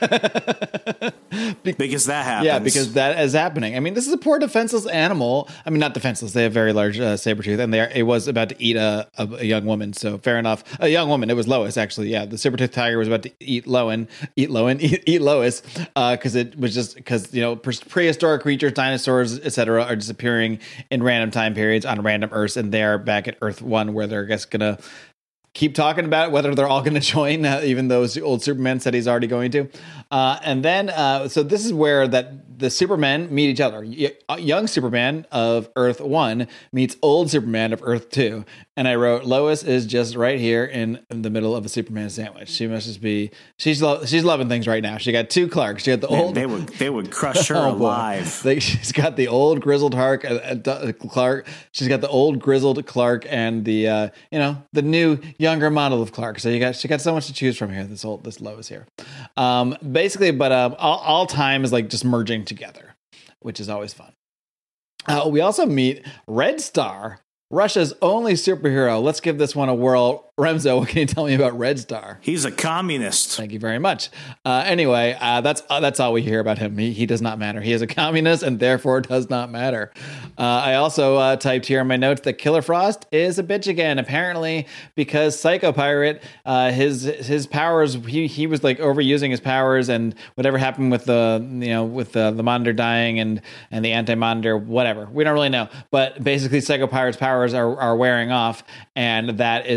Be- because that happens. Yeah, because that is happening. I mean, this is a poor defenseless animal. I mean, not defenseless. They have very large uh, saber tooth, and they are, it was about to eat a, a, a young woman. So fair enough. A young woman. It was Lois, actually. Yeah, the saber tooth tiger was about to eat Lowen, eat Lowen, eat, eat Lois, because uh, it was just because you know prehistoric creatures, dinosaurs, et cetera, are disappearing in random time periods on random Earths, and they're back at Earth One, where they're I guess gonna keep talking about whether they're all going to join, uh, even though old Superman said he's already going to. Uh, and then, uh, so this is where that the Supermen meet each other. Y- young Superman of Earth one meets old Superman of Earth two. And I wrote, Lois is just right here in, in the middle of a Superman sandwich. She must just be, she's lo- she's loving things right now. She got two Clarks. She got the old. They would they would crush her oh, alive. They, she's got the old grizzled Hark, uh, uh, Clark. She's got the old grizzled Clark and the, uh, you know, the new younger model of Clark. So you got, she got so much to choose from here. This old, this Lois here. Um, basically, but um, all, all time is like just merging together, which is always fun. Uh, we also meet Red Star, Russia's only superhero. Let's give this one a whirl. Remso, what can you tell me about Red Star? He's a communist. Thank you very much. Uh, anyway, uh, that's uh, that's all we hear about him. He, he does not matter. He is a communist and therefore does not matter. Uh, I also uh, typed here in my notes that Killer Frost is a bitch again, apparently because Psycho Pirate, uh, his his powers, he he was like overusing his powers, and whatever happened with the you know with the, the Monitor dying and and the Anti-Monitor, whatever, we don't really know. But basically, Psycho Pirate's powers are are wearing off, and that is what was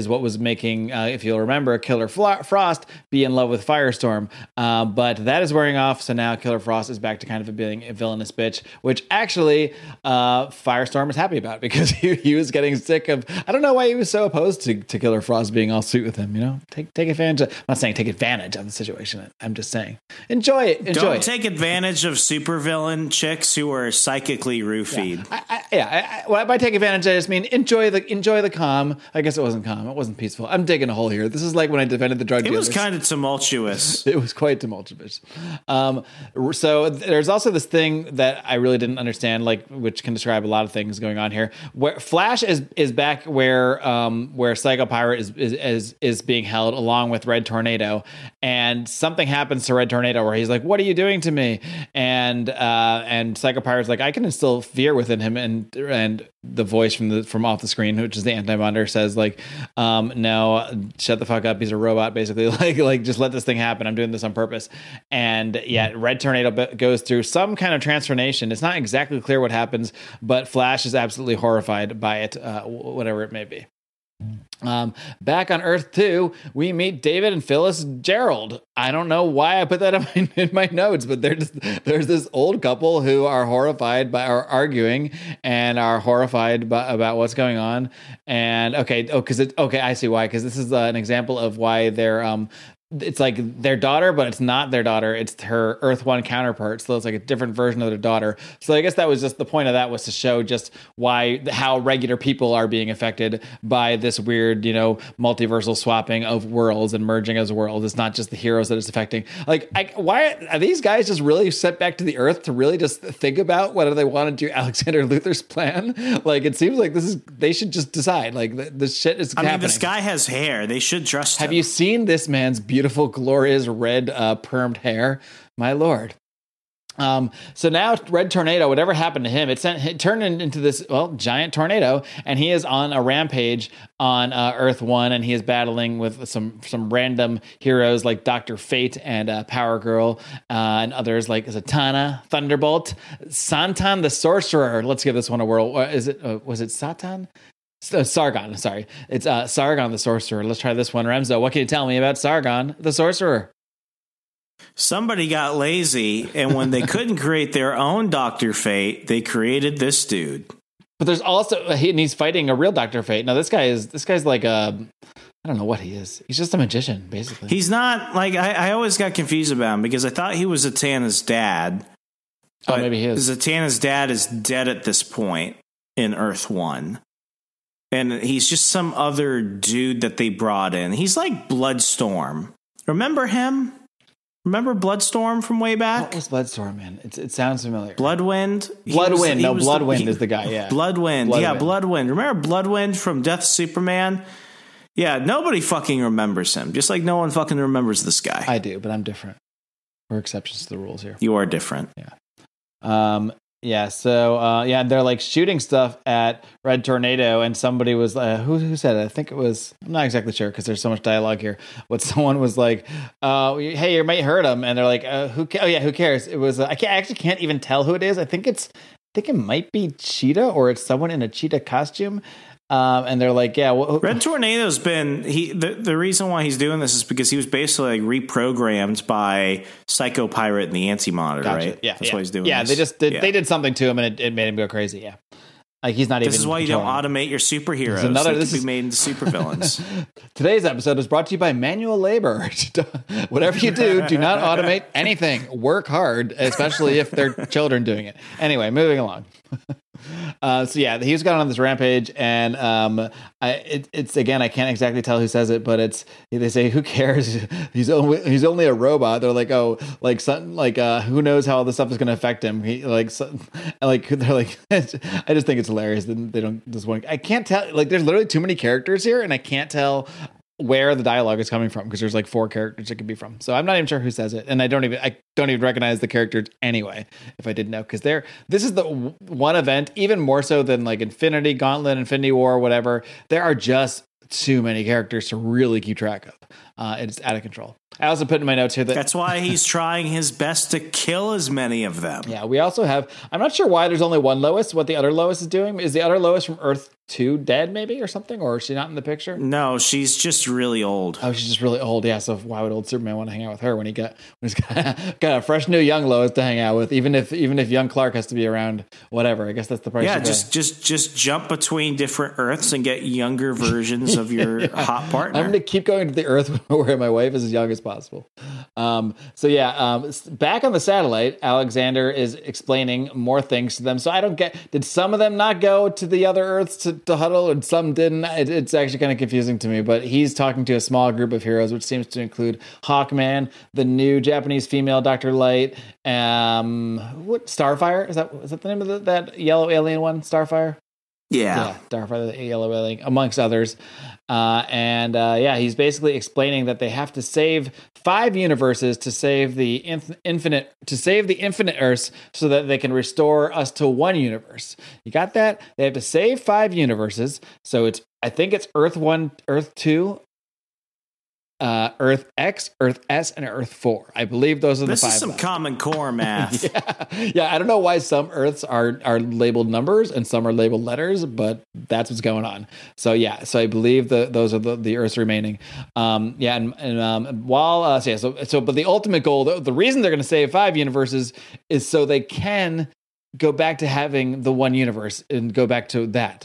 making, uh, if you'll remember, Killer Fla- Frost be in love with Firestorm. Uh, but that is wearing off, so now Killer Frost is back to kind of being a villainous bitch, which actually uh, Firestorm is happy about because he, he was getting sick of. I don't know why he was so opposed to, to Killer Frost being all sweet with him. You know, take take advantage. Of, I'm not saying take advantage of the situation. I'm just saying enjoy it. Enjoy Don't it. take advantage of supervillain chicks who are psychically roofied. Yeah, I, I, yeah I, I, by take advantage, I just mean enjoy the enjoy the calm. I guess it wasn't calm. It wasn't peaceful. I'm digging a hole here. This is like when I defended the drug It dealers. was kind of tumultuous. It was quite tumultuous. Um, so there's also this thing that I really didn't understand, like which can describe a lot of things going on here. Where Flash is is back where um, where Psycho Pirate is, is is is being held along with Red Tornado, and something happens to Red Tornado where he's like, "What are you doing to me?" And uh, and Psycho Pirate's like, "I can instill fear within him," and and the voice from the from off the screen, which is the Anti-Monitor, says like, um, "No, shut the fuck up. He's a robot, basically. like like just let this thing happen. I'm doing this on purpose." And yeah, Red Tornado b- goes through some kind of transformation. It's not exactly clear what happens, but Flash is absolutely horrified by it, uh, whatever it may be. Um, back on Earth two, we meet David and Phyllis Gerald. I don't know why I put that in my, in my notes, but there's there's this old couple who are horrified by are arguing and are horrified by, about what's going on. And okay, oh, because it okay, I see why. Because this is uh, an example of why they're um. It's like their daughter, but it's not their daughter. It's her Earth One counterpart. So it's like a different version of their daughter. So I guess that was just the point of that, was to show just why, how regular people are being affected by this weird, you know, multiversal swapping of worlds and merging as worlds. It's not just the heroes that it's affecting. Like, I, why are these guys just really sent back to the Earth to really just think about whether they want to do Alexander Luthor's plan? Like, it seems like this is, they should just decide. Like, this shit is I happening. mean, this guy has hair. They should trust him. Have you seen this man's beautiful Beautiful, glorious red uh, permed hair, my lord. Um, so now Red Tornado, whatever happened to him, it, sent, it turned into this, well, giant tornado, and he is on a rampage on uh, Earth One, and he is battling with some some random heroes like Doctor Fate and uh, Power Girl, uh, and others like Zatanna, Thunderbolt, Santan the Sorcerer. Let's give this one a whirl. Uh, is it? Uh, was it Satan? Uh, Sargon, sorry. It's uh, Sargon the Sorcerer. Let's try this one. Remzo, what can you tell me about Sargon the Sorcerer? Somebody got lazy, and when they couldn't create their own Doctor Fate, they created this dude. But there's also, he, and he's fighting a real Doctor Fate. Now, this guy is, this guy's like a, I don't know what he is. He's just a magician, basically. He's not, like, I, I always got confused about him because I thought he was Zatanna's dad. Oh, maybe he is. Zatanna's dad is dead at this point in Earth One. And he's just some other dude that they brought in. He's like Bloodstorm. Remember him? Remember Bloodstorm from way back? What was Bloodstorm, man? It's, it sounds familiar. Bloodwind? Bloodwind. Was, no, Bloodwind the, he, is the guy, yeah. Bloodwind. Bloodwind. Yeah, Bloodwind. Remember Bloodwind from Death of Superman? Yeah, nobody fucking remembers him. Just like no one fucking remembers this guy. I do, but I'm different. We're exceptions to the rules here. You are different. Yeah. Um, Yeah, so uh, yeah, they're like shooting stuff at Red Tornado, and somebody was uh, who who said it? I think it was. I'm not exactly sure because there's so much dialogue here. But someone was like, uh, "Hey, you might hurt him," and they're like, uh, "Who? Ca- oh yeah, who cares?" It was. Uh, I can't I actually can't even tell who it is. I think it's. I think it might be Cheetah, or it's someone in a cheetah costume. Um, and they're like, yeah, well, Red Tornado's been he. The, the reason why he's doing this is because he was basically like reprogrammed by Psycho Pirate and the Anti-Monitor, gotcha. right? Yeah, that's yeah. why he's doing. Yeah, this. they just did. Yeah. They did something to him, and it, it made him go crazy. Yeah, like he's not this even. This is why you don't controlling. automate your superheroes. Another, they this can is, be made into supervillains. Today's episode is brought to you by manual labor. Whatever you do, do not automate anything. Work hard, especially if they're children doing it. Anyway, moving along. Uh, so yeah, he's gone on this rampage, and um, I, it, it's again, I can't exactly tell who says it, but it's they say, "Who cares? He's only he's only a robot." They're like, "Oh, like something like uh, who knows how all this stuff is going to affect him?" He like, so, like they're like, I just think it's hilarious that they don't just want. I can't tell. Like, there's literally too many characters here, and I can't tell where the dialogue is coming from because there's like four characters it could be from. So I'm not even sure who says it, and I don't even I don't even recognize the characters anyway if I didn't know, because they're this is the w- one event, even more so than like Infinity Gauntlet, Infinity War, whatever. There are just too many characters to really keep track of. Uh, it's out of control. I also put in my notes here that That's why he's trying his best to kill as many of them. yeah, we also have. I'm not sure why there's only one Lois. What the other Lois is doing? Is the other Lois from Earth two dead, maybe, or something, or is she not in the picture? No, she's just really old. Oh, she's just really old. Yeah. So why would old Superman want to hang out with her when he got when he's got, got a fresh new young Lois to hang out with? Even if even if young Clark has to be around, whatever. I guess that's the price. Yeah, you just pay. just just jump between different Earths and get younger versions of your Yeah. hot partner. I'm going to keep going to the Earth where my wife is as young as possible. Um, so yeah, um, back on the satellite, Alexander is explaining more things to them. So I don't get. Did some of them not go to the other Earths to, to huddle, and some didn't? It, it's actually kind of confusing to me. But he's talking to a small group of heroes, which seems to include Hawkman, the new Japanese female Doctor Light, um, what Starfire is that? Is that the name of the, that yellow alien one? Starfire. yeah. Yeah, Starfire, the Yellow Alien, amongst others. Uh, and uh, yeah, he's basically explaining that they have to save five universes to save the inf- infinite, to save the infinite Earths, so that they can restore us to one universe. You got that? They have to save five universes. So it's, I think it's Earth one, Earth two, uh, Earth X, Earth S, and Earth four. I believe those are the This five. is some left. Common Core math. yeah. yeah, I don't know why some Earths are are labeled numbers and some are labeled letters, but that's what's going on. So yeah, so I believe the those are the, the Earths remaining. Um, yeah, and, and um, while uh, so, yeah, so so but the ultimate goal, the, the reason they're going to save five universes is so they can go back to having the one universe and go back to that.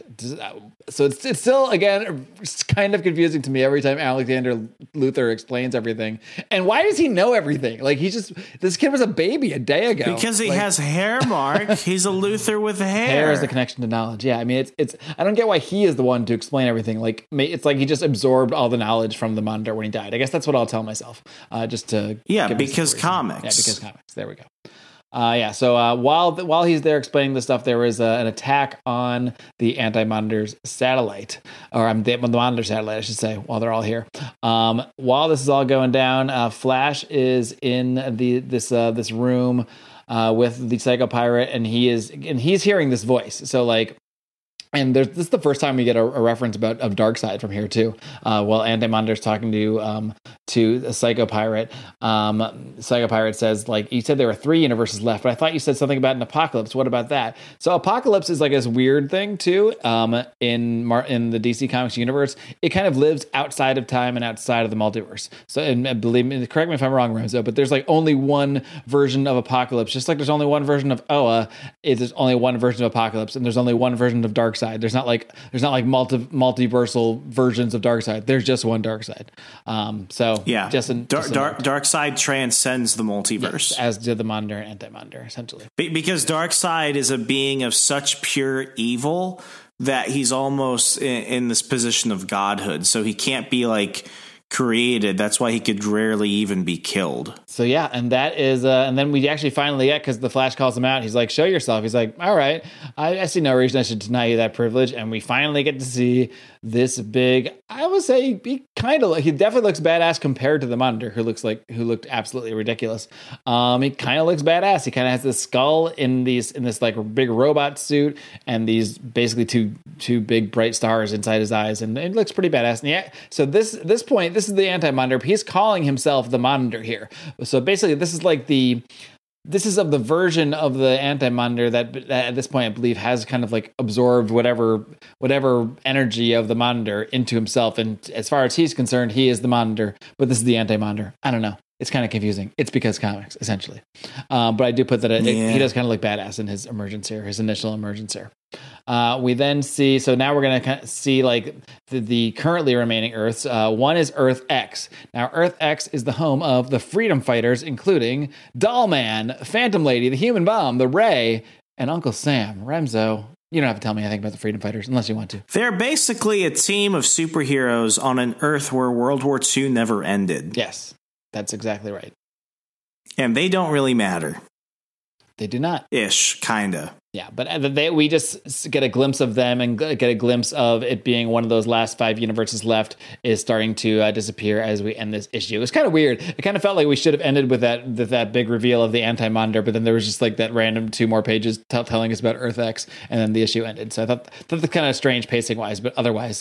So it's, it's still, again, it's kind of confusing to me every time Alexander Luthor explains everything. And why does he know everything? Like, he just, this kid was a baby a day ago. Because he Like, has hair, Mark. He's a Luthor with hair. hair is the connection to knowledge. Yeah, I mean, it's, it's, I don't get why he is the one to explain everything. Like, ma- it's like he just absorbed all the knowledge from the Monitor when he died. I guess that's what I'll tell myself, uh, just to. Yeah, give me some because reason. comics. Yeah, because comics. There we go. Uh, yeah, so uh, while the, while he's there explaining this stuff, there was uh, an attack on the Anti-Monitor's satellite, or um, the, the Monitor satellite, I should say, while they're all here. Um, while this is all going down, uh, Flash is in the this uh, this room uh, with the Psycho Pirate, and he is and he's hearing this voice. So like. And there's, this is the first time we get a, a reference about of Darkseid from here too. Uh, while Anti-Monitor's talking to um, to a Psycho Pirate, um, Psycho Pirate says, like, you said there were three universes left, but I thought you said something about an apocalypse. What about that? So Apocalypse is like this weird thing too. Um, in Mar- in the D C Comics universe, it kind of lives outside of time and outside of the multiverse. So, and, and believe me, correct me if I'm wrong, Remzo, but there's like only one version of Apocalypse, just like there's only one version of Oa. It, there's only one version of Apocalypse, and there's only one version of Darkseid. There's not like there's not like multi multiversal versions of Darkseid. There's just one Darkseid. Um, so Yeah, just an, Dark, just a Dark, note. Darkseid transcends the multiverse. Yes, as did the Monitor and Anti-Monitor, essentially. Be- because Darkseid is a being of such pure evil that he's almost in, in this position of godhood. So he can't be like created. That's why he could rarely even be killed. So yeah, and that is, uh, and then we actually finally get, because the Flash calls him out. He's like, "Show yourself." He's like, "All right, I, I see no reason I should deny you that privilege." And we finally get to see this big. I would say he kind of, he definitely looks badass compared to the Monitor, who looks like who looked absolutely ridiculous. Um, he kind of looks badass. He kind of has this skull in these in this like big robot suit, and these basically two two big bright stars inside his eyes, and it looks pretty badass. And yeah, so this this point, this is the Anti-Monitor. He's calling himself the Monitor here. So basically, this is like the this is of the version of the Anti-Monitor that, that at this point I believe has kind of like absorbed whatever whatever energy of the Monitor into himself. And as far as he's concerned, he is the Monitor, but this is the Anti-Monitor. I don't know. It's kind of confusing. It's because comics, essentially. Um, but I do put that it, Yeah. he does kind of look badass in his emergence here, his initial emergence here. Uh, we then see, so now we're going to kind of see like the, the currently remaining Earths. Uh, one is Earth X. Now, Earth X is the home of the Freedom Fighters, including Dollman, Phantom Lady, the Human Bomb, the Ray, and Uncle Sam. Remzo, you don't have to tell me anything about the Freedom Fighters unless you want to. They're basically a team of superheroes on an Earth where World War Two never ended. Yes, that's exactly right. And they don't really matter. They do not. Ish, kinda. Yeah, but they, we just get a glimpse of them and get a glimpse of it being one of those last five universes left is starting to uh, disappear as we end this issue. It was kind of weird. It kind of felt like we should have ended with that with that big reveal of the Anti-Monitor, but then there was just like that random two more pages t- telling us about Earth X, and then the issue ended. So I thought, thought that's kind of strange pacing-wise, but otherwise,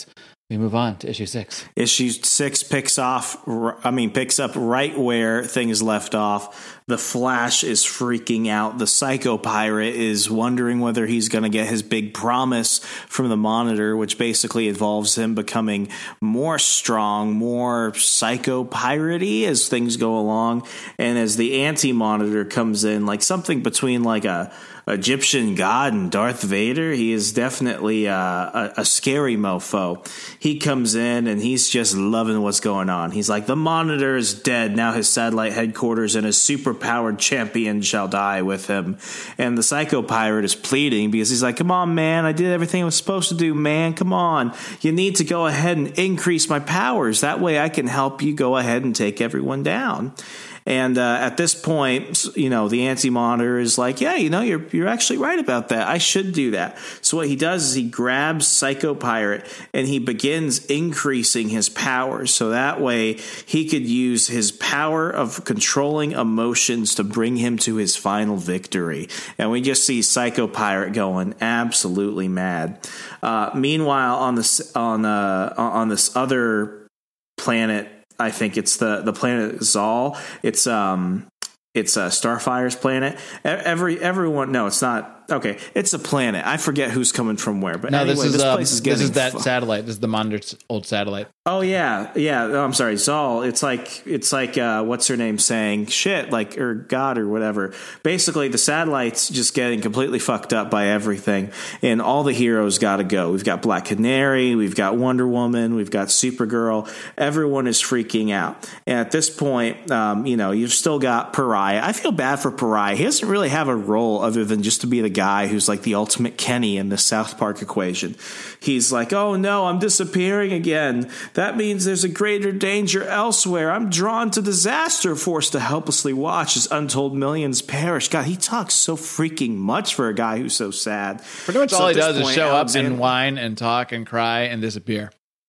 We move on to issue six. Issue six picks off, I mean, picks up right where things left off. The Flash is freaking out. The Psycho Pirate is wondering whether he's going to get his big promise from the Monitor, which basically involves him becoming more strong, more Psycho Pirate-y as things go along. And as the Anti-Monitor comes in, like something between like a Egyptian god and Darth Vader, he is definitely uh, a, a scary mofo. He comes in and he's just loving what's going on. He's like, the Monitor is dead. Now his satellite headquarters and his super-powered champion shall die with him. And the Psycho Pirate is pleading because he's like, come on, man. I did everything I was supposed to do, man. Come on. You need to go ahead and increase my powers. That way I can help you go ahead and take everyone down. And uh, at this point, you know, the Anti-Monitor is like, yeah, you know, you're you're actually right about that. I should do that. So what he does is he grabs Psycho Pirate and he begins increasing his powers. So that way he could use his power of controlling emotions to bring him to his final victory. And we just see Psycho Pirate going absolutely mad. Uh, meanwhile, on this on uh, on this other planet, I think it's the, the planet Zal. It's um it's uh, Starfire's planet. Every everyone no, it's not. Okay, it's a planet. I forget who's coming from where, but no, anyway, this is, this um, place is getting. This is that fu- satellite. This is the Monitor's old satellite. Oh yeah, yeah. Oh, I'm sorry, Zal. It's like it's like uh, what's her name saying shit, like or God or whatever. Basically, the satellite's just getting completely fucked up by everything, and all the heroes got to go. We've got Black Canary, we've got Wonder Woman, we've got Supergirl. Everyone is freaking out, and at this point, um, you know, you've still got Pariah. I feel bad for Pariah. He doesn't really have a role other than just to be the guy who's like the ultimate Kenny in the South Park equation. He's like, oh no, I'm disappearing again. That means there's a greater danger elsewhere. I'm drawn to disaster, forced to helplessly watch as untold millions perish. God, he talks so freaking much for a guy who's so sad. Pretty much so all he does point, is show Alexander- up and whine and talk and cry and disappear.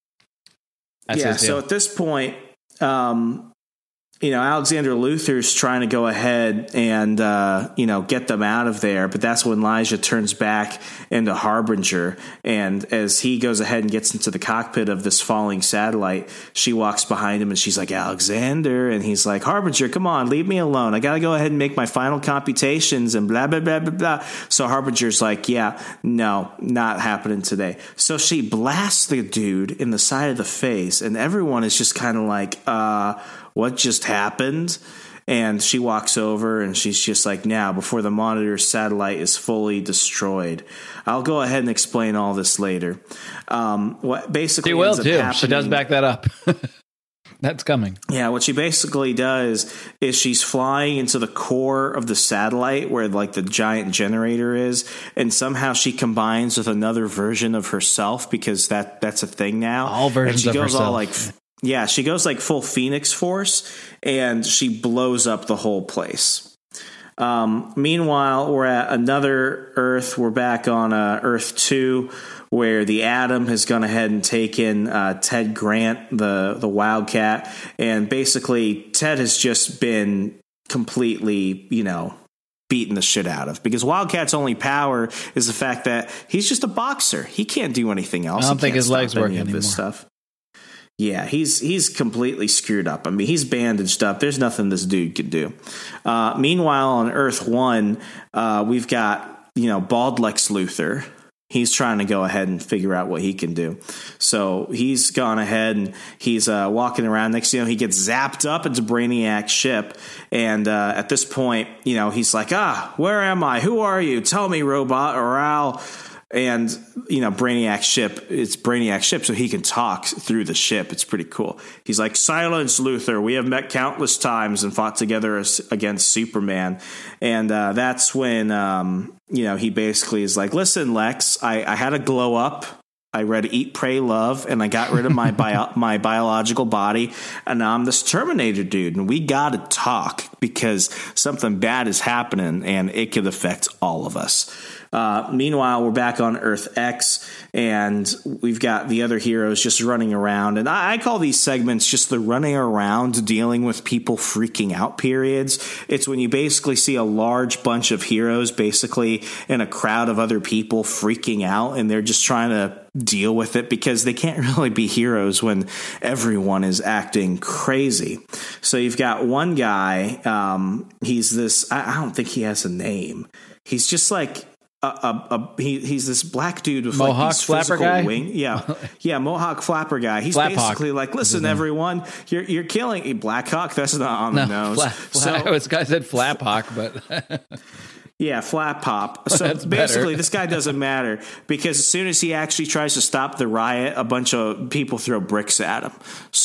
That's yeah, his deal. so at this point, um, you know, Alexander Luthor's trying to go ahead and, uh, you know, get them out of there. But that's when Elijah turns back into Harbinger. And as he goes ahead and gets into the cockpit of this falling satellite, she walks behind him and she's like, Alexander. And he's like, Harbinger, come on, leave me alone. I got to go ahead and make my final computations and blah, blah, blah, blah, blah. So Harbinger's like, yeah, no, not happening today. So she blasts the dude in the side of the face. And everyone is just kind of like, uh, what just happened? And she walks over and she's just like, now, before the Monitor satellite is fully destroyed. I'll go ahead and explain all this later. Um, what basically she will ends up too. happening, She does back that up. That's coming. Yeah, what she basically does is she's flying into the core of the satellite where like the giant generator is, and somehow she combines with another version of herself because that that's a thing now. All versions and she of goes herself. all like Yeah, she goes like full Phoenix Force, and she blows up the whole place. Um, meanwhile, we're at another Earth. We're back on uh, Earth two, where the Atom has gone ahead and taken uh, Ted Grant, the, the Wildcat. And basically, Ted has just been completely, you know, beaten the shit out of. Because Wildcat's only power is the fact that he's just a boxer. He can't do anything else. I don't He think can't his stop legs work any of anymore. this stuff. Yeah, he's he's completely screwed up. I mean, he's bandaged up. There's nothing this dude could do. Uh, meanwhile, on Earth One, uh, we've got, you know, bald Lex Luthor. He's trying to go ahead and figure out what he can do. So he's gone ahead and he's uh, walking around. Next thing you know, he gets zapped up into Brainiac's ship. And uh, at this point, you know, he's like, ah, where am I? Who are you? Tell me, robot, or I'll... And, you know, Brainiac's ship, it's Brainiac's ship, so he can talk through the ship. It's pretty cool. He's like, silence, Luthor. We have met countless times and fought together as, against Superman. And uh, that's when, um, you know, he basically is like, listen, Lex, I, I had a glow up. I read Eat, Pray, Love, and I got rid of my bio- my biological body, and now I'm this Terminator dude, and we got to talk because something bad is happening, and it could affect all of us. Uh, meanwhile, we're back on Earth X, and we've got the other heroes just running around. And I, I call these segments just the running around dealing with people freaking out periods. It's when you basically see a large bunch of heroes basically in a crowd of other people freaking out, and they're just trying to deal with it because they can't really be heroes when everyone is acting crazy. So you've got one guy, um, he's this, I, I don't think he has a name. He's just like, A, a, a, he, he's this black dude with Mohawk like these flapper physical guy? wing. Yeah, yeah, Mohawk flapper guy. He's Flap basically Hawk. like, listen, everyone, you're you're killing Black Hawk. That's not on the No, nose. fla- fla- so I was guy said flap hawk, but yeah, flap pop. So That's basically, better. this guy doesn't matter because as soon as he actually tries to stop the riot, a bunch of people throw bricks at him.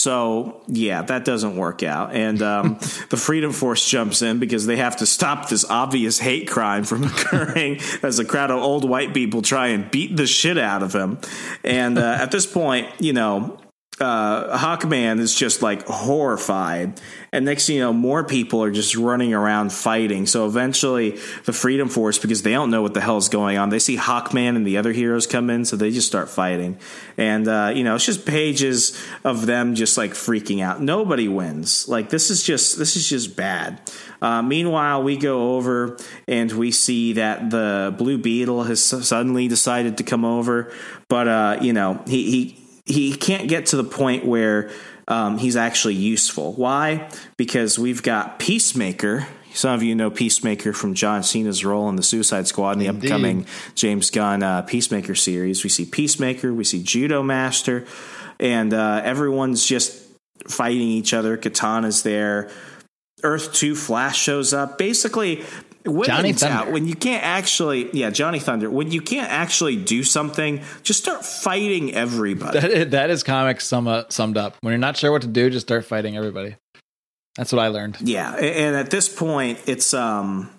So yeah, that doesn't work out. And um, the Freedom Force jumps in because they have to stop this obvious hate crime from occurring as a crowd of old white people try and beat the shit out of him. And uh, at this point, you know, uh, Hawkman is just like horrified. And next thing you know, more people are just running around fighting. So eventually the Freedom Force, because they don't know what the hell is going on, they see Hawkman and the other heroes come in, so they just start fighting. And, uh, you know, it's just pages of them just like freaking out. Nobody wins. Like, this is just, this is just bad. Uh, meanwhile, we go over and we see that the Blue Beetle has suddenly decided to come over. But, uh, you know, he, he, he can't get to the point where um, he's actually useful. Why? Because we've got Peacemaker. Some of you know Peacemaker from John Cena's role in the Suicide Squad in the Indeed. upcoming James Gunn uh, Peacemaker series. We see Peacemaker, we see Judo Master, and uh, everyone's just fighting each other. Katana's there. Earth two Flash shows up. Basically, when Johnny in doubt, Thunder. when you can't actually, yeah, Johnny Thunder, when you can't actually do something, just start fighting everybody. that, that is comics sum up, summed up. When you're not sure what to do, just start fighting everybody. That's what I learned. Yeah, and at this point, it's um,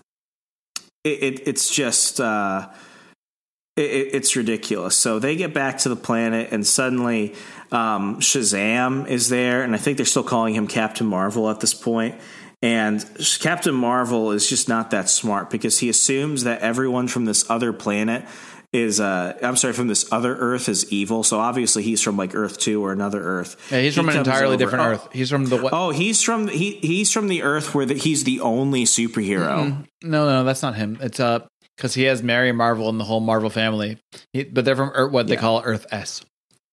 it, it it's just uh, it, it's ridiculous. So they get back to the planet, and suddenly um, Shazam is there, and I think they're still calling him Captain Marvel at this point. And Captain Marvel is just not that smart because he assumes that everyone from this other planet is, uh, I'm sorry, from this other Earth is evil. So obviously he's from like Earth two or another Earth. Yeah, he's He from an comes entirely over- different oh, Earth. He's from the what? Oh, he's from he he's from the Earth where the, he's the only superhero. Mm, no, no, that's not him. It's uh because he has Mary Marvel and the whole Marvel family, he, but they're from Earth, what they Yeah. call Earth S.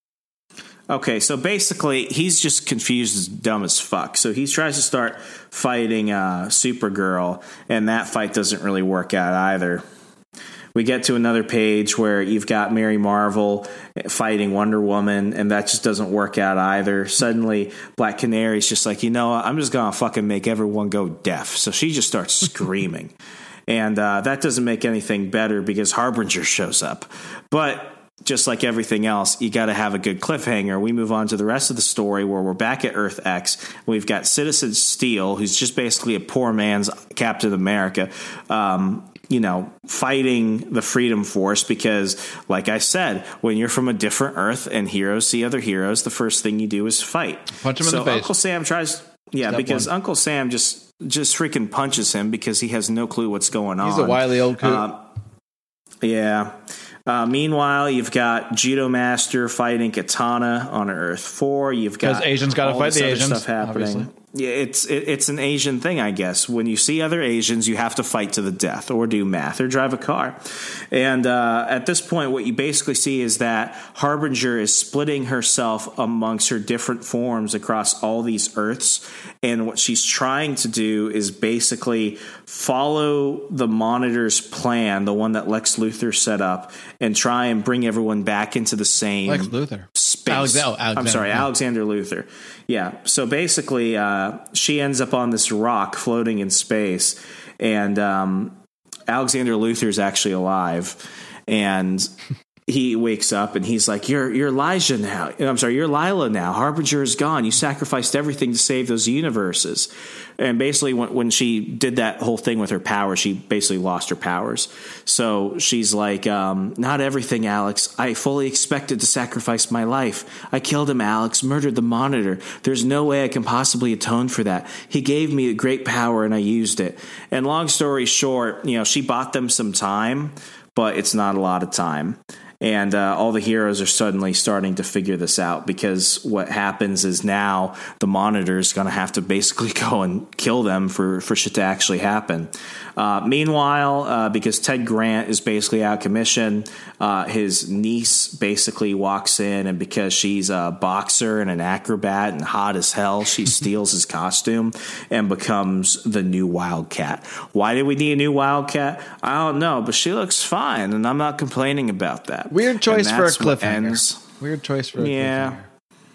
Okay, so basically, he's just confused as dumb as fuck. So he tries to start fighting uh, Supergirl, and that fight doesn't really work out either. We get to another page where you've got Mary Marvel fighting Wonder Woman, and that just doesn't work out either. Suddenly, Black Canary's just like, you know what, I'm just going to fucking make everyone go deaf. So she just starts screaming. And uh, that doesn't make anything better because Harbinger shows up. But just like everything else, you got to have a good cliffhanger. We move on to the rest of the story where we're back at Earth X. We've got Citizen Steel, who's just basically a poor man's Captain America, um, you know, fighting the Freedom Force because, like I said, when you're from a different Earth and heroes see other heroes, the first thing you do is fight. Punch him in so the face. Uncle Sam tries, yeah, Step because one. Uncle Sam just just freaking punches him because he has no clue what's going on. He's a wily old coot. Um, yeah. Uh, meanwhile, you've got Judo Master fighting Katana on Earth four. You've got 'Cause Asians gotta all fight this the other Asians, stuff happening. obviously. Yeah, it's it, it's an Asian thing, I guess. When you see other Asians, you have to fight to the death, or do math, or drive a car. And uh, at this point, what you basically see is that Harbinger is splitting herself amongst her different forms across all these Earths. And what she's trying to do is basically follow the Monitor's plan, the one that Lex Luthor set up, and try and bring everyone back into the same Lex Luthor. space. Alex- oh, Alexander, I'm sorry, yeah. Alexander Luthor. Yeah. So basically, uh, she ends up on this rock floating in space, and um, Alexander Luthor is actually alive, and he wakes up and he's like, "You're you're Elijah now. I'm sorry, you're Lila now. Harbinger is gone. You sacrificed everything to save those universes." And basically, when, when she did that whole thing with her power, she basically lost her powers. So she's like, um, "Not everything, Alex. I fully expected to sacrifice my life. I killed him, Alex. Murdered the Monitor. There's no way I can possibly atone for that. He gave me a great power, and I used it." And long story short, you know, she bought them some time. but it's not a lot of time. And uh, all the heroes are suddenly starting to figure this out, because what happens is now the Monitor is going to have to basically go and kill them for, for shit to actually happen. Uh, meanwhile, uh, because Ted Grant is basically out of commission, uh, his niece basically walks in, and because she's a boxer and an acrobat and hot as hell, she steals his costume and becomes the new Wildcat. Why did we need a new Wildcat? I don't know, but she looks fine, and I'm not complaining about that. Weird choice for a cliffhanger. Weird choice for a yeah, cliffhanger.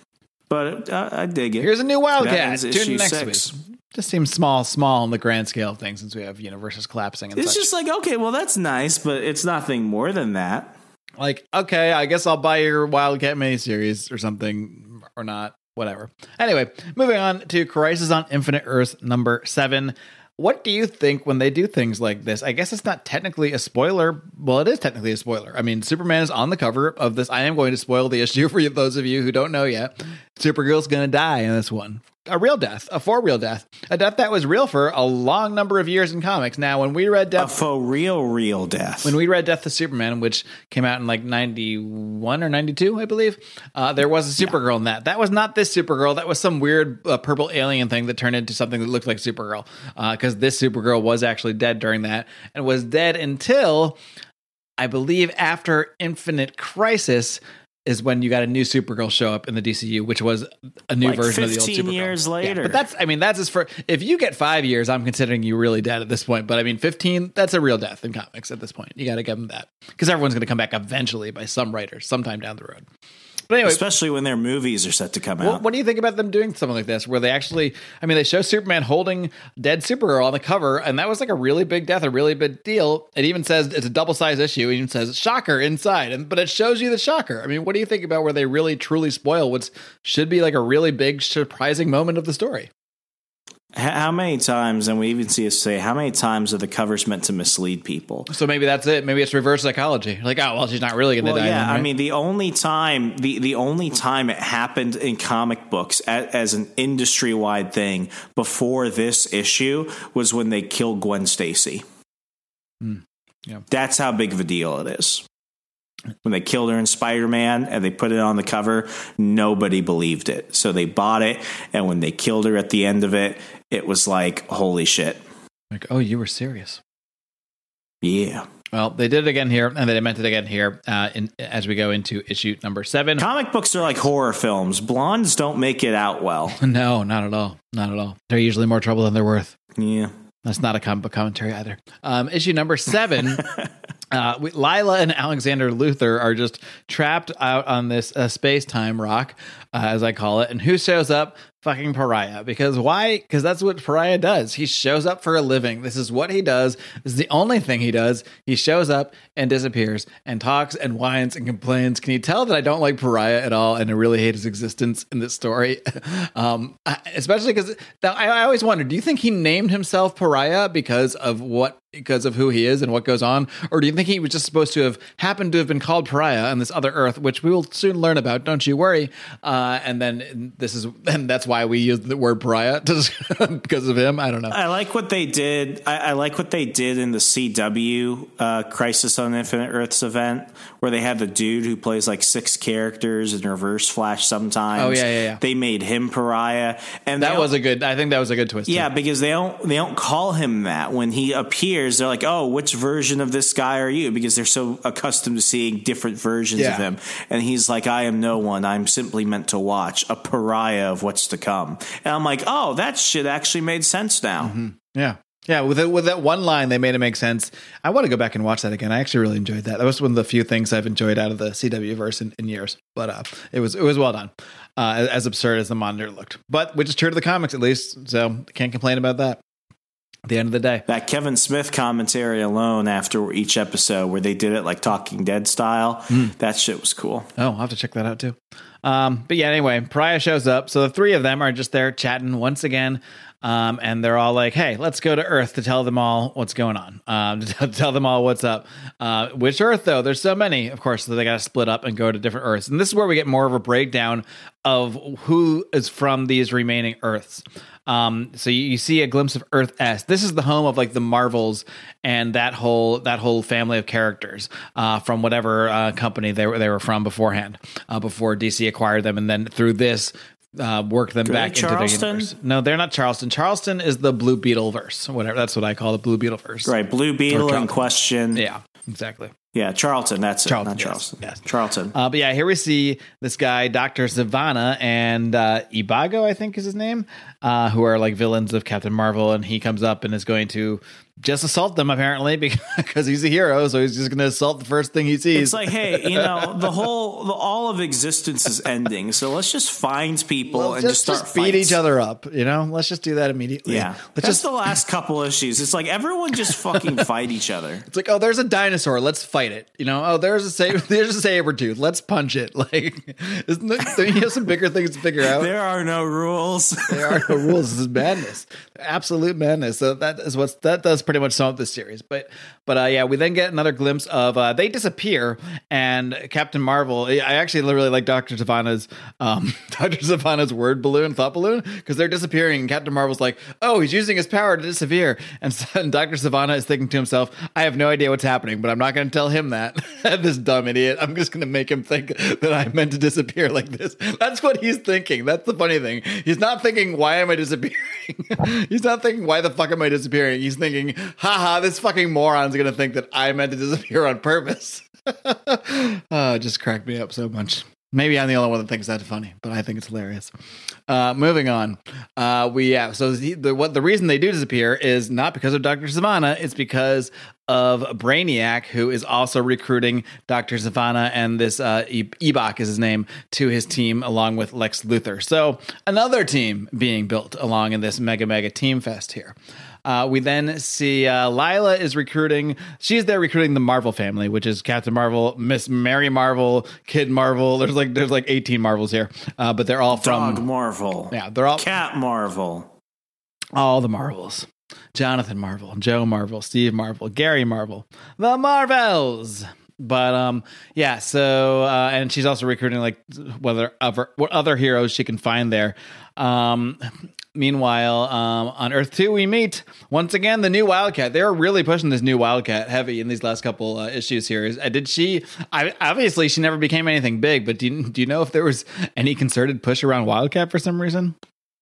But uh, I dig it. Here's a new Wildcat. Tune in next six. week. Just seems small, small in the grand scale of things, since we have universes collapsing and It's such. just like, okay, well, that's nice, but it's nothing more than that. Like, okay, I guess I'll buy your Wildcat miniseries or something, or not, whatever. Anyway, moving on to Crisis on Infinite Earth number seven. What do you think when they do things like this? I guess it's not technically a spoiler. Well, it is technically a spoiler. I mean, Superman is on the cover of this. I am going to spoil the issue for you, those of you who don't know yet. Supergirl's going to die in this one. A real death, a for real death, a death that was real for a long number of years in comics. Now, when we read Death, a for real, real death, when we read Death to Superman, which came out in like ninety-one or ninety-two, I believe, uh, there was a Supergirl yeah. in that. That was not this Supergirl. That was some weird uh, purple alien thing that turned into something that looked like Supergirl. Because uh, this Supergirl was actually dead during that, and was dead until, I believe, after Infinite Crisis. Is when you got a new Supergirl show up in the D C U, which was a new like version of the old Supergirl. fifteen years later. Yeah, but that's, I mean, that's as for, if you get five years, I'm considering you really dead at this point. But I mean, fifteen, that's a real death in comics at this point. You got to give them that. Because everyone's going to come back eventually by some writer sometime down the road. But anyway, especially when their movies are set to come what, out. What do you think about them doing something like this, where they actually, I mean, they show Superman holding dead Supergirl on the cover, and that was like a really big death, a really big deal. It even says it's a double-sized issue. It even says shocker inside, and but it shows you the shocker. I mean, what do you think about where they really truly spoil what should be like a really big, surprising moment of the story? How many times, and we even see us say, how many times are the covers meant to mislead people? So maybe that's it. Maybe it's reverse psychology. Like, oh, well, she's not really going to well, die. Yeah, then, right? I mean, the only time the, the only time it happened in comic books as, as an industry-wide thing before this issue was when they killed Gwen Stacy. Mm, yeah. That's how big of a deal it is. When they killed her in Spider-Man and they put it on the cover, nobody believed it. So they bought it, and when they killed her at the end of it, it was like, holy shit. Like, oh, you were serious. Yeah. Well, they did it again here, and they meant it again here uh, in, as we go into issue number seven. Comic books are like horror films. Blondes don't make it out well. No, not at all. Not at all. They're usually more trouble than they're worth. Yeah. That's not a comic book commentary either. Um, issue number seven. Uh, we, Lila and Alexander Luthor are just trapped out on this uh, space-time rock, uh, as I call it. And who shows up? Fucking Pariah. Because why? Because that's what Pariah does. He shows up for a living. This is what he does. This is the only thing he does. He shows up and disappears and talks and whines and complains. Can you tell that I don't like Pariah at all and I really hate his existence in this story? um, especially because I, I always wondered, do you think he named himself Pariah because of what because of who he is and what goes on? Or do you think he was just supposed to have happened to have been called Pariah on this other Earth, which we will soon learn about, don't you worry. Uh, and then this is, and that's why we use the word Pariah because of him. I don't know. I like what they did. I, I like what they did in the C W uh, Crisis on Infinite Earths event, where they had the dude who plays like six characters in Reverse Flash sometimes. Oh, yeah, yeah, yeah. They made him Pariah. And that was a good, I think that was a good twist. Yeah, too. because they don't, they don't call him that. When he appears, they're like, oh, which version of this guy are you? Because they're so accustomed to seeing different versions yeah. of him. And he's like, I am no one. I'm simply meant to watch, a pariah of what's to come. And I'm like, oh, that shit actually made sense now. Mm-hmm. Yeah. Yeah, with it, with that one line, they made it make sense. I want to go back and watch that again. I actually really enjoyed that. That was one of the few things I've enjoyed out of the C W verse in, in years. But uh, it was it was well done, uh, as absurd as the Monitor looked. But which is true to the comics, at least. So can't complain about that. At the end of the day, that Kevin Smith commentary alone after each episode, where they did it like Talking Dead style, mm. that shit was cool. Oh, I'll have to check that out too. Um, but yeah, anyway, Pariah shows up. So the three of them are just there chatting once again. Um, and they're all like, hey, let's go to Earth to tell them all what's going on, um, to tell them all what's up. Uh, which Earth, though? There's so many, of course, so they got to split up and go to different Earths. And this is where we get more of a breakdown of who is from these remaining Earths. Um, so you, you see a glimpse of Earth S. This is the home of like the Marvels and that whole that whole family of characters uh, from whatever uh, company they were they were from beforehand, uh, before D C acquired them, and then through this uh, worked them Are back they into the Charleston? universe. No, they're not Charleston. Charleston is the Blue Beetle verse, whatever. That's what I call the Blue Beetle verse. Right, Blue Beetle in question. Yeah, exactly. Yeah, Charlton. That's it. Charlton, Not yes, Charleston. yes. Charlton. Uh, but yeah, here we see this guy, Doctor Zavanna, and uh, Ibago, I think is his name, uh, who are like villains of Captain Marvel, and he comes up and is going to just assault them, apparently, because he's a hero, so he's just going to assault the first thing he sees. It's like, hey, you know, the whole, the, all of existence is ending, so let's just find people Well, and just, just start just beat fights. each other up, you know? Let's just do that immediately. Yeah, Let's that's just the last couple issues. It's like everyone just fucking fight each other. It's like, oh, there's a dinosaur. Let's fight it. You know, oh, there's a saber, there's a saber tooth. Let's punch it. Like, isn't there, don't you have some bigger things to figure out? There are no rules. There are no rules. This is madness, absolute madness. So that is what's that does pretty much sum up this series. But but uh, yeah, we then get another glimpse of uh, they disappear, and Captain Marvel. I actually really like Doctor Zavanna's um, Doctor Zavanna's word balloon, thought balloon, because they're disappearing. And Captain Marvel's like, oh, he's using his power to disappear, and, so, and Doctor Zavanna is thinking to himself, I have no idea what's happening, but I'm not going to tell him that. This dumb idiot. I'm just going to make him think that I meant to disappear like this. That's what he's thinking. That's the funny thing. He's not thinking, why am I disappearing? He's not thinking, why the fuck am I disappearing? He's thinking, haha, this fucking moron's going to think that I meant to disappear on purpose. Oh, it just cracked me up so much. Maybe I'm the only one that thinks that's funny, but I think it's hilarious. Uh, moving on, uh, we yeah. So the, the what the reason they do disappear is not because of Doctor Zavanna. It's because of Brainiac, who is also recruiting Doctor Zavanna and this uh, e- Ebok is his name, to his team along with Lex Luthor. So another team being built along in this mega mega team fest here. Uh, we then see uh, Lila is recruiting. She's there recruiting the Marvel family, which is Captain Marvel, Miss Mary Marvel, Kid Marvel. There's like there's like eighteen Marvels here, uh, but they're all from Dog Marvel. Yeah, they're all Cat Marvel. All the Marvels. Jonathan Marvel, Joe Marvel, Steve Marvel, Gary Marvel, the Marvels. But um, yeah. So uh, and she's also recruiting like whether other what other heroes she can find there. Um, Meanwhile, um, on Earth two, we meet once again the new Wildcat. They're really pushing this new Wildcat heavy in these last couple uh, issues here. Is, uh, did she? I, obviously, she never became anything big. But do you, do you know if there was any concerted push around Wildcat for some reason?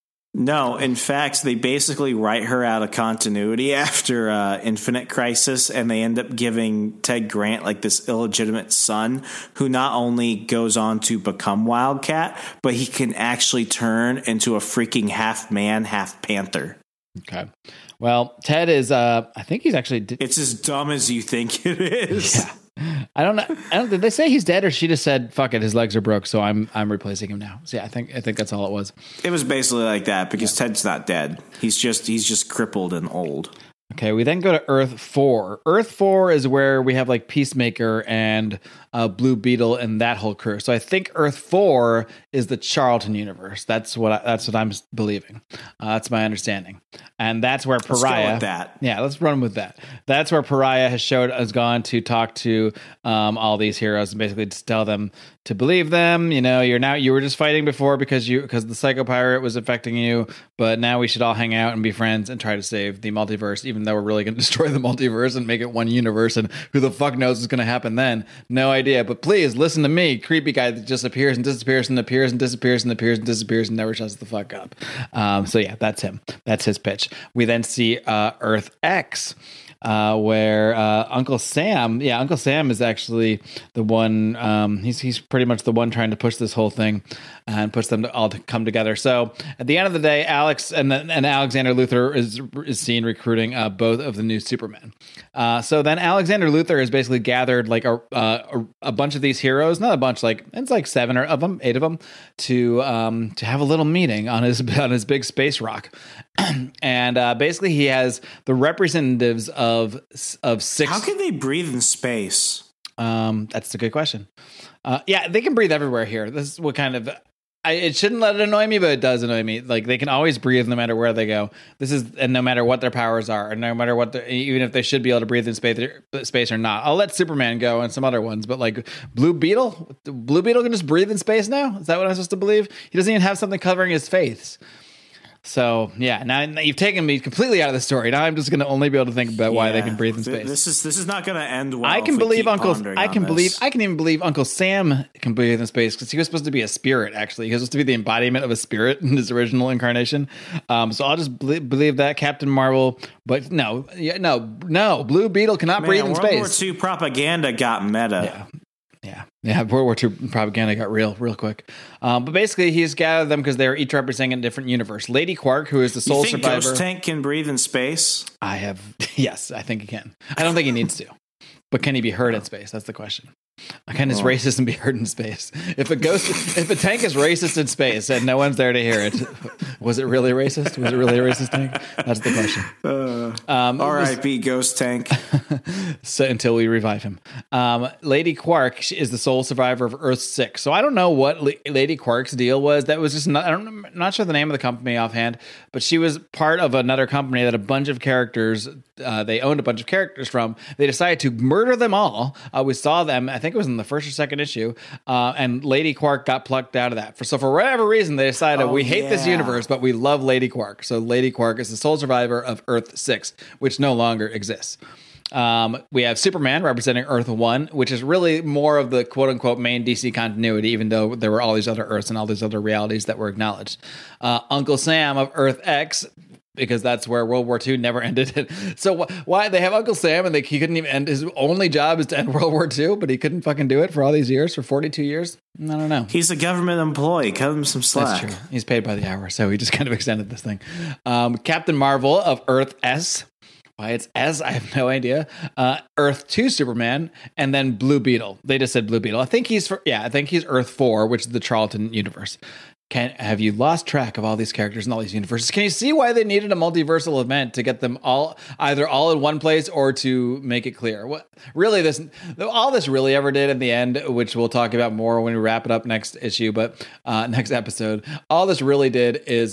No, in fact, they basically write her out of continuity after uh, Infinite Crisis, and they end up giving Ted Grant like this illegitimate son who not only goes on to become Wildcat, but he can actually turn into a freaking half man, half panther. Okay. Well, Ted is, uh, I think he's actually... Di- it's as dumb as you think it is. Yeah. I don't know. I don't, did they say he's dead, or she just said, "Fuck it, his legs are broke, so I'm I'm replacing him now." So yeah, I think I think that's all it was. It was basically like that because yeah. Ted's not dead. He's just he's just crippled and old. Okay, we then go to Earth four. Earth four is where we have like Peacemaker and uh, Blue Beetle and that whole crew. So I think Earth four is the Charlton universe. That's what I, that's what I'm believing. Uh, that's my understanding, and that's where Pariah. Let's go with that. Yeah, let's run with that. That's where Pariah has showed has gone to talk to um, all these heroes and basically just tell them to believe them. You know, you're now you were just fighting before because you because the Psycho Pirate was affecting you, but now we should all hang out and be friends and try to save the multiverse, even though we're really going to destroy the multiverse and make it one universe. And who the fuck knows what's going to happen then? No idea. But please listen to me, creepy guy that just appears and disappears and appears and disappears and appears and disappears and never shuts the fuck up. Um, so yeah, that's him. That's his pitch. We then see uh, Earth X. Uh, where uh, Uncle Sam, yeah, Uncle Sam is actually the one. Um, he's he's pretty much the one trying to push this whole thing and push them to all to come together. So at the end of the day, Alex and and Alexander Luthor is is seen recruiting uh, both of the new Supermen. Uh, so then Alexander Luthor has basically gathered like a, uh, a a bunch of these heroes, not a bunch, like it's like seven or of them, eight of them, to um to have a little meeting on his on his big space rock, and uh, basically he has the representatives of. Of of six. How can they breathe in space? Um, that's a good question. Uh, yeah, they can breathe everywhere here. This is what kind of I, it shouldn't let it annoy me, but it does annoy me. Like, they can always breathe no matter where they go. This is, and no matter what their powers are, and no matter what, the, even if they should be able to breathe in space, space or not. I'll let Superman go and some other ones, but like Blue Beetle, Blue Beetle can just breathe in space now. Is that what I'm supposed to believe? He doesn't even have something covering his face. So yeah, now, now you've taken me completely out of the story. Now I'm just going to only be able to think about why Yeah. they can breathe in space. This is this is not going to end well. I can if we believe keep Uncle. pondering I on can this. believe. I can even believe Uncle Sam can breathe in space because he was supposed to be a spirit. Actually, he was supposed to be the embodiment of a spirit in his original incarnation. Um, so I'll just believe, believe that Captain Marvel. But no, yeah, no, no. Blue Beetle cannot Man, breathe in World space. War Two propaganda got meta. Yeah. Yeah, yeah. World War Two propaganda got real, real quick. Um, but basically, he's gathered them because they're each representing a different universe. Lady Quark, who is the sole You think survivor. Ghost Tank can breathe in space? I have, yes, I think he can. I don't think he needs to, but can he be heard in space? That's the question. Can his racism be heard in space? If a ghost, if a tank is racist in space and no one's there to hear it, was it really racist? Was it really a racist tank? That's the question. Uh, Um, R I P Ghost Tank. so until we revive him. Um, Lady Quark she is the sole survivor of Earth six. So I don't know what La- Lady Quark's deal was. That was just not, I don't, I'm not sure the name of the company offhand, but she was part of another company that a bunch of characters, uh, they owned a bunch of characters from. They decided to murder them all. Uh, we saw them, I think it was in the first or second issue, uh, and Lady Quark got plucked out of that. For, so for whatever reason, they decided Oh, we hate this yeah. universe, but we love Lady Quark. So Lady Quark is the sole survivor of Earth six, which no longer exists. Um, we have Superman representing Earth one, which is really more of the quote unquote main D C continuity, even though there were all these other Earths and all these other realities that were acknowledged. Uh, Uncle Sam of Earth X, because that's where World War Two never ended. So wh- why they have Uncle Sam and they, he couldn't even end, his only job is to end World War Two, but he couldn't fucking do it for all these years, for forty-two years? I don't know. He's a government employee. Cut him some slack. That's true. He's paid by the hour, so he just kind of extended this thing. Um, Captain Marvel of Earth S. Why it's S, I have no idea. Uh, Earth two Superman, and then Blue Beetle. They just said Blue Beetle. I think he's for, yeah, I think he's Earth four, which is the Charlton universe. Can have you lost track of all these characters in all these universes? Can you see why they needed a multiversal event to get them all either all in one place or to make it clear? What really this all this really ever did in the end, which we'll talk about more when we wrap it up next issue, but uh, next episode. All this really did is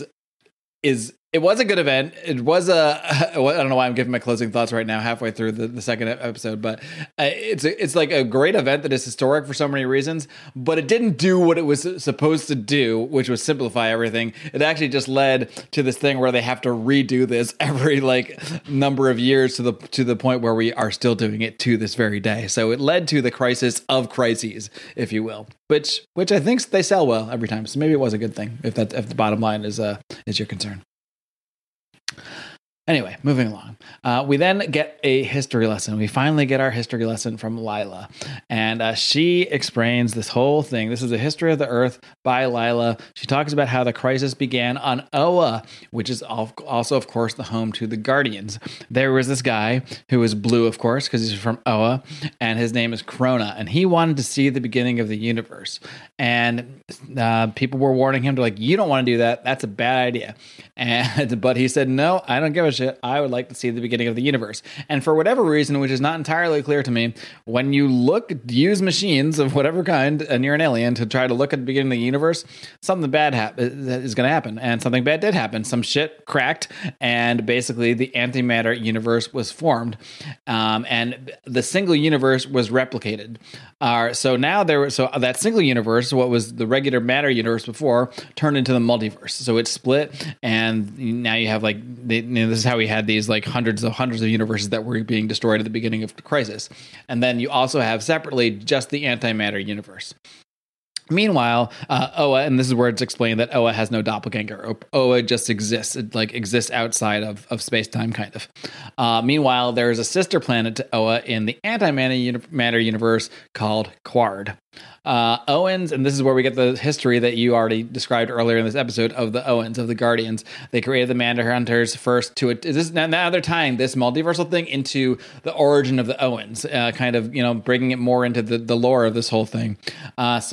is it was a good event. It was a, I don't know why I'm giving my closing thoughts right now, halfway through the, the second episode, but uh, it's a, it's like a great event that is historic for so many reasons, but it didn't do what it was supposed to do, which was simplify everything. It actually just led to this thing where they have to redo this every like number of years to the, to the point where we are still doing it to this very day. So it led to the crisis of crises, if you will, which, which I think they sell well every time. So maybe it was a good thing if that, if the bottom line is, uh, is your concern. Anyway, moving along. Uh, we then get a history lesson. We finally get our history lesson from Lila. And uh, she explains this whole thing. This is the history of the Earth by Lila. She talks about how the crisis began on Oa, which is also, of course, the home to the Guardians. There was this guy who was blue, of course, because he's from Oa, and his name is Krona. And he wanted to see the beginning of the universe. And uh, people were warning him to like, you don't want to do that. That's a bad idea. And but he said, no, I don't give a shit. I would like to see the beginning of the universe. And for whatever reason, which is not entirely clear to me, when you look, use machines of whatever kind, and you're an alien to try to look at the beginning of the universe, something bad hap- is going to happen. And something bad did happen. Some shit cracked, and basically the antimatter universe was formed. Um, and the single universe was replicated. Uh, so now there was, so that single universe, what was the regular matter universe before, turned into the multiverse. So it split, and now you have like, the, you know, this is how we had these like hundreds of hundreds of universes that were being destroyed at the beginning of the crisis. And then you also have separately just the antimatter universe. Meanwhile, uh, Oa, and this is where it's explained that Oa has no doppelganger. Oa just exists. It like exists outside of, of space-time, kind of. Uh, meanwhile, there is a sister planet to Oa in the antimatter uni- matter universe called Quard. Uh, Owens, and this is where we get the history that you already described earlier in this episode of the Owens, of the Guardians. They created the Manhunters first to it. This, now, now they're tying this multiversal thing into the origin of the Owens, uh, kind of, you know, bringing it more into the, the lore of this whole thing. Uh, so they're saying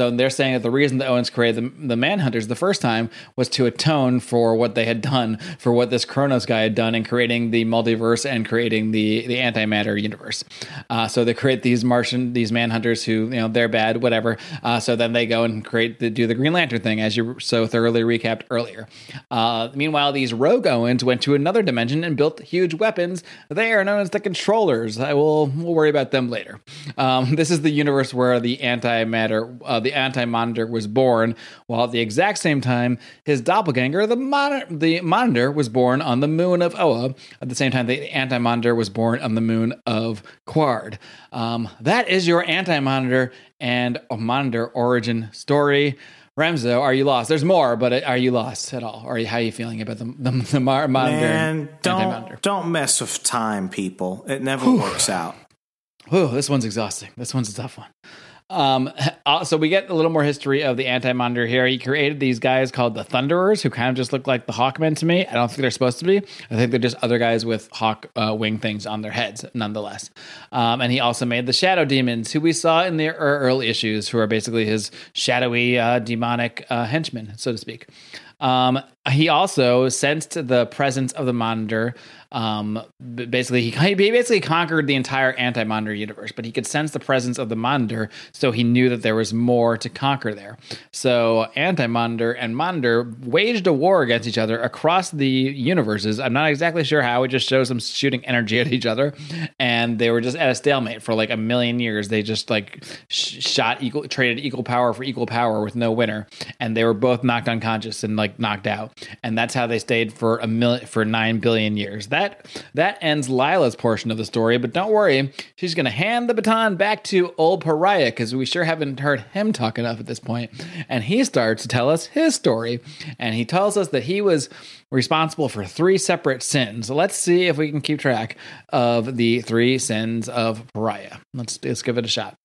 saying that the reason the Owens created the, the Manhunters the first time was to atone for what they had done, for what this Kronos guy had done in creating the multiverse and creating the, the antimatter universe. Uh, so they create these Martian, these Manhunters who, you know, they're bad, whatever. Uh, so then they go and create the, do the Green Lantern thing, as you so thoroughly recapped earlier. Uh, meanwhile, these rogue Owens went to another dimension and built huge weapons. They are known as the Controllers. I will we'll worry about them later. Um, this is the universe where the antimatter, uh, the anti-monitor was born, while at the exact same time, his doppelganger, the mon- the monitor, was born on the moon of Oa. At the same time, the anti-monitor was born on the moon of Quard. Um, that is your anti-monitor and monitor origin story. Remso, are you lost? There's more, but are you lost at all? Or how are you feeling about the the, the monitor? Man, don't don't mess with time, people. It never Whew. works out. Whew, this one's exhausting. This one's a tough one. Um, so we get a little more history of the Anti-Monitor here. He created these guys called the Thunderers, who kind of just look like the Hawkmen to me. I don't think they're supposed to be. I think they're just other guys with hawk uh, wing things on their heads, nonetheless. Um, and he also made the Shadow Demons, who we saw in the early issues, who are basically his shadowy, uh, demonic uh, henchmen, so to speak. Um, he also sensed the presence of the Monitor. Um, basically, he, he basically conquered the entire anti-Monitor universe, but he could sense the presence of the Monitor, so he knew that there was more to conquer there. So anti-Monitor and Monitor waged a war against each other across the universes. I'm not exactly sure how. It just shows them shooting energy at each other, and they were just at a stalemate for like a million years. They just like sh- shot equal, traded equal power for equal power with no winner, and they were both knocked unconscious and like knocked out. And that's how they stayed for a million for nine billion years. That that ends Lila's portion of the story, but don't worry, she's going to hand the baton back to old Pariah, because we sure haven't heard him talk enough at this point. And he starts to tell us his story, and he tells us that he was responsible for three separate sins. Let's see if we can keep track of the three sins of Pariah. Let's let's give it a shot.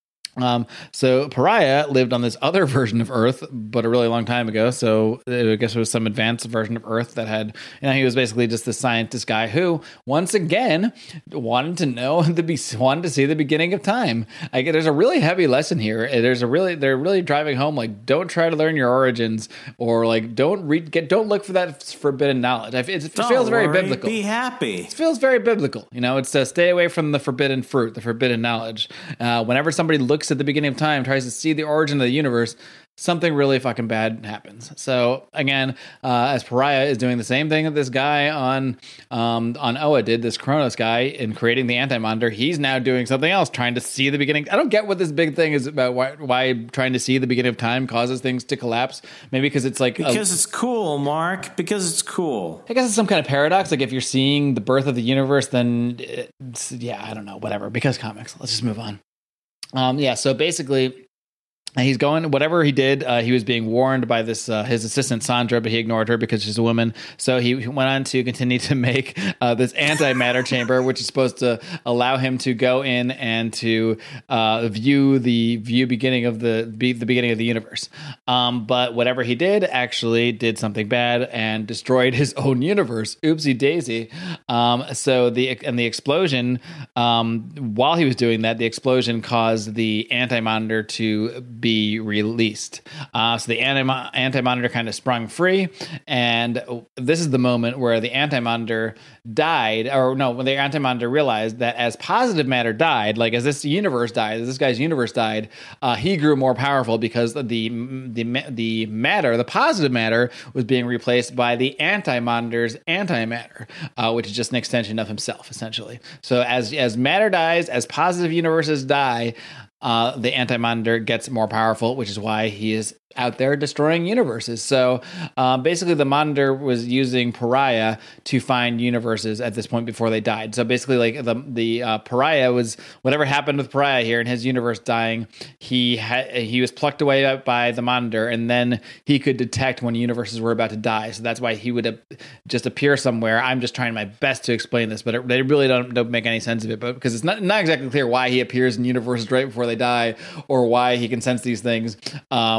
Um, so Pariah lived on this other version of Earth, but a really long time ago. So I guess it was some advanced version of Earth that had, you know, he was basically just this scientist guy who, once again, wanted to know the be wanted to see the beginning of time. I get there's a really heavy lesson here. There's a really they're really driving home like, don't try to learn your origins, or like don't read get don't look for that forbidden knowledge. It, it feels very worry, biblical. Be happy. It feels very biblical. You know, it's to stay away from the forbidden fruit, the forbidden knowledge. Uh, whenever somebody looks at the beginning of time, tries to see the origin of the universe, something really fucking bad happens. So again, uh, as Pariah is doing the same thing that this guy on um, on Oa did, this Kronos guy, in creating the Anti-Monitor, he's now doing something else, trying to see the beginning. I don't get what this big thing is about, why, why trying to see the beginning of time causes things to collapse. Maybe because it's like... Because a, it's cool, Mark. Because it's cool. I guess it's some kind of paradox. Like if you're seeing the birth of the universe, then it's, yeah, I don't know, whatever. Because comics. Let's just move on. Um, yeah, so basically, he's going, whatever he did, uh, he was being warned by this uh, his assistant Sandra, but he ignored her because she's a woman. So he went on to continue to make uh, this antimatter chamber, which is supposed to allow him to go in and to uh, view the view beginning of the be, the beginning of the universe. Um, but whatever he did actually did something bad and destroyed his own universe. Oopsie daisy. Um, so the and the explosion, um, while he was doing that, the explosion caused the anti-monitor to be released. Uh, so the anti- anti-monitor kind of sprung free, and this is the moment where the anti-monitor died, or no, when the anti-monitor realized that as positive matter died, like as this universe died, as this guy's universe died, uh, he grew more powerful because the the the matter, the positive matter, was being replaced by the anti-monitor's antimatter, uh, which is just an extension of himself, essentially. So as as matter dies, as positive universes die, Uh, the anti-monitor gets more powerful, which is why he is out there destroying universes. So uh, basically the monitor was using Pariah to find universes at this point before they died. So basically like the the uh, Pariah was, whatever happened with Pariah here in his universe dying, he had he was plucked away by the monitor, and then he could detect when universes were about to die. So that's why he would uh, just appear somewhere. I'm just trying my best to explain this, but it, they really don't, don't make any sense of it, but because it's not, not exactly clear why he appears in universes right before they die, or why he can sense these things, um, or if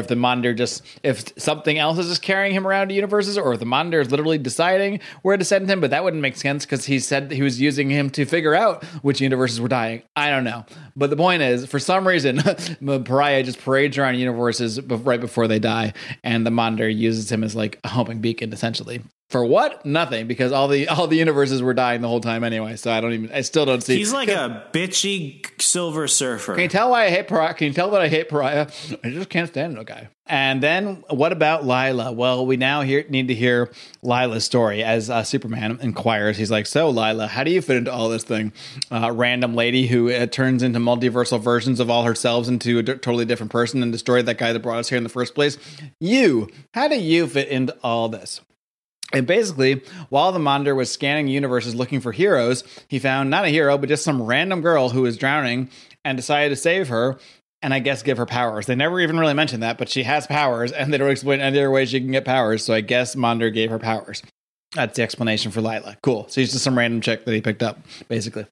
if the Monitor just, if something else is just carrying him around to universes, or if the Monitor is literally deciding where to send him. But that wouldn't make sense because he said he was using him to figure out which universes were dying. I don't know. But the point is, for some reason, Pariah just parades around universes right before they die, and the Monitor uses him as like a homing beacon, essentially. For what? Nothing, because all the all the universes were dying the whole time anyway. So I don't even. I still don't see. He's like a bitchy Silver Surfer. Can you tell why I hate Pariah? Can you tell that I hate Pariah? I just can't stand the guy. And then what about Lila? Well, we now hear, need to hear Lila's story as uh, Superman inquires. He's like, "So Lila, how do you fit into all this thing? Uh, random lady who uh, turns into multiversal versions of all herself into a d- totally different person and destroyed that guy that brought us here in the first place. You, how do you fit into all this?" And basically, while the Monitor was scanning universes looking for heroes, he found not a hero, but just some random girl who was drowning and decided to save her and I guess give her powers. They never even really mentioned that, but she has powers and they don't explain any other way she can get powers. So I guess Monitor gave her powers. That's the explanation for Lila. Cool. So she's just some random chick that he picked up, basically.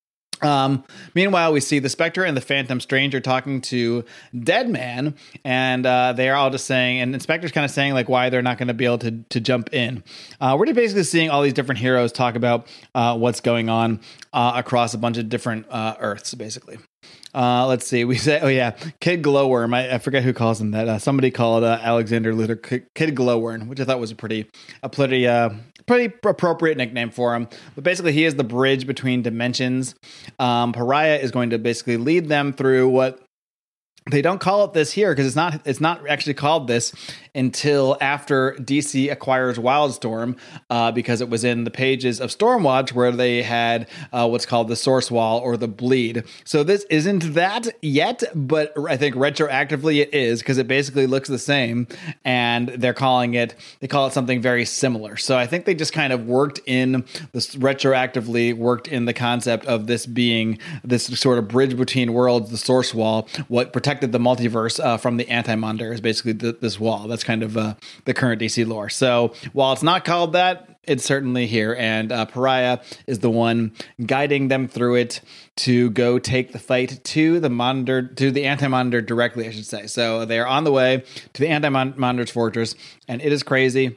Um, meanwhile, we see the Spectre and the Phantom Stranger talking to Deadman, and uh, they are all just saying, and Inspector's kind of saying like why they're not going to be able to to jump in. Uh, we're just basically seeing all these different heroes talk about uh, what's going on uh, across a bunch of different uh, Earths, basically. Uh, let's see. We say, oh yeah, Kid Glowworm. I, I forget who calls him that. Uh, somebody called uh, Alexander Luthor Kid Glowworm, which I thought was a pretty, a pretty, uh, pretty appropriate nickname for him. But basically, he is the bridge between dimensions. Um, Pariah is going to basically lead them through what they don't call it this here because it's not. It's not actually called this until after D C acquires Wildstorm, uh, because it was in the pages of Stormwatch where they had uh, what's called the Source Wall or the Bleed. So this isn't that yet, but I think retroactively it is because it basically looks the same, and they're calling it. They call it something very similar. So I think they just kind of worked in this retroactively worked in the concept of this being this sort of bridge between worlds, the Source Wall, what protected the multiverse uh, from the Anti-Monitor is basically th- this wall. That's kind of uh, the current D C lore. So while it's not called that, it's certainly here. And uh, Pariah is the one guiding them through it to go take the fight to the Monitor, to the Anti-Monitor directly, I should say. So they're on the way to the Anti-Monitor's fortress, and it is crazy.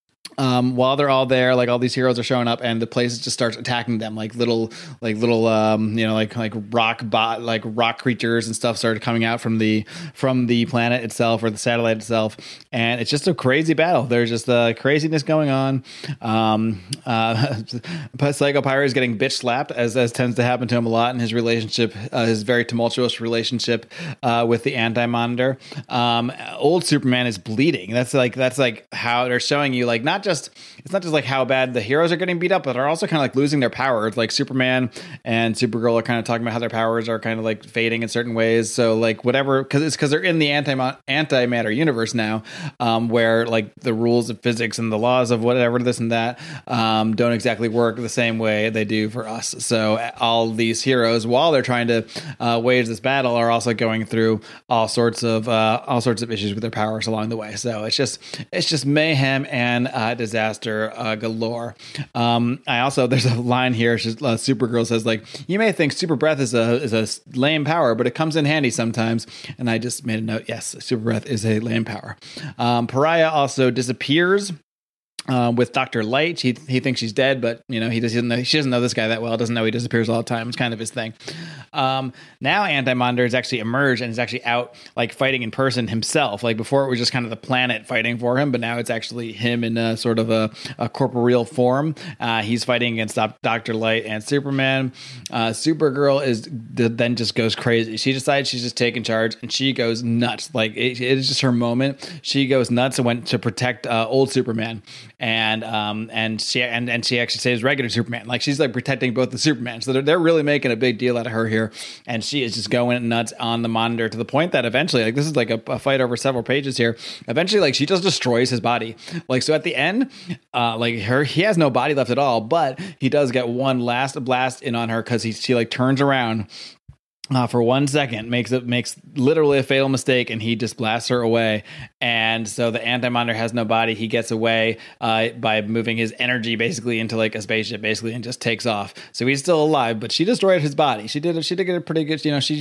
Um, while they're all there, like all these heroes are showing up, and the place just starts attacking them, like little, like little, um, you know, like like rock bot, like rock creatures and stuff started coming out from the from the planet itself or the satellite itself, and it's just a crazy battle. There's just uh, craziness going on. Um, uh, Psycho Pirate is getting bitch slapped, as as tends to happen to him a lot in his relationship, uh, his very tumultuous relationship uh, with the Anti-Monitor. Um, old Superman is bleeding. That's like that's like how they're showing you, like not just Just, it's not just like how bad the heroes are getting beat up, but they're also kind of like losing their powers. Like Superman and Supergirl are kind of talking about how their powers are kind of like fading in certain ways. So like whatever, because it's because they're in the anti antimatter universe now, um, where like the rules of physics and the laws of whatever this and that um, don't exactly work the same way they do for us. So all these heroes, while they're trying to uh, wage this battle, are also going through all sorts of uh, all sorts of issues with their powers along the way. So it's just it's just mayhem and uh, disaster uh, galore. Um, I also, there's a line here. Just, uh, Supergirl says, like, you may think super breath is a is a lame power, but it comes in handy sometimes. And I just made a note. Yes, super breath is a lame power. Um, Pariah also disappears. Uh, with Doctor Light, he he thinks she's dead, but you know he doesn't know, she doesn't know this guy that well. Doesn't know he disappears all the time. It's kind of his thing. Um, now Anti-Monitor has actually emerged and is actually out like fighting in person himself. Like before, it was just kind of the planet fighting for him, but now it's actually him in a sort of a, a corporeal form. Uh, he's fighting against Doctor Light and Superman. Uh, Supergirl is then just goes crazy. She decides she's just taking charge and she goes nuts. Like it, it is just her moment. She goes nuts and went to protect uh, old Superman. And um and she and, and she actually saves regular Superman. Like she's like protecting both the Superman. So they're, they're really making a big deal out of her here. And she is just going nuts on the Monitor to the point that eventually, like this is like a, a fight over several pages here. Eventually, like she just destroys his body. Like so at the end, uh like her he has no body left at all, but he does get one last blast in on her because he she like turns around. Uh, for one second, makes it makes literally a fatal mistake, and he just blasts her away. And so the Anti-Monitor has no body. He gets away uh, by moving his energy basically into like a spaceship, basically, and just takes off. So he's still alive, but she destroyed his body. She did. She did get a pretty good. You know, she she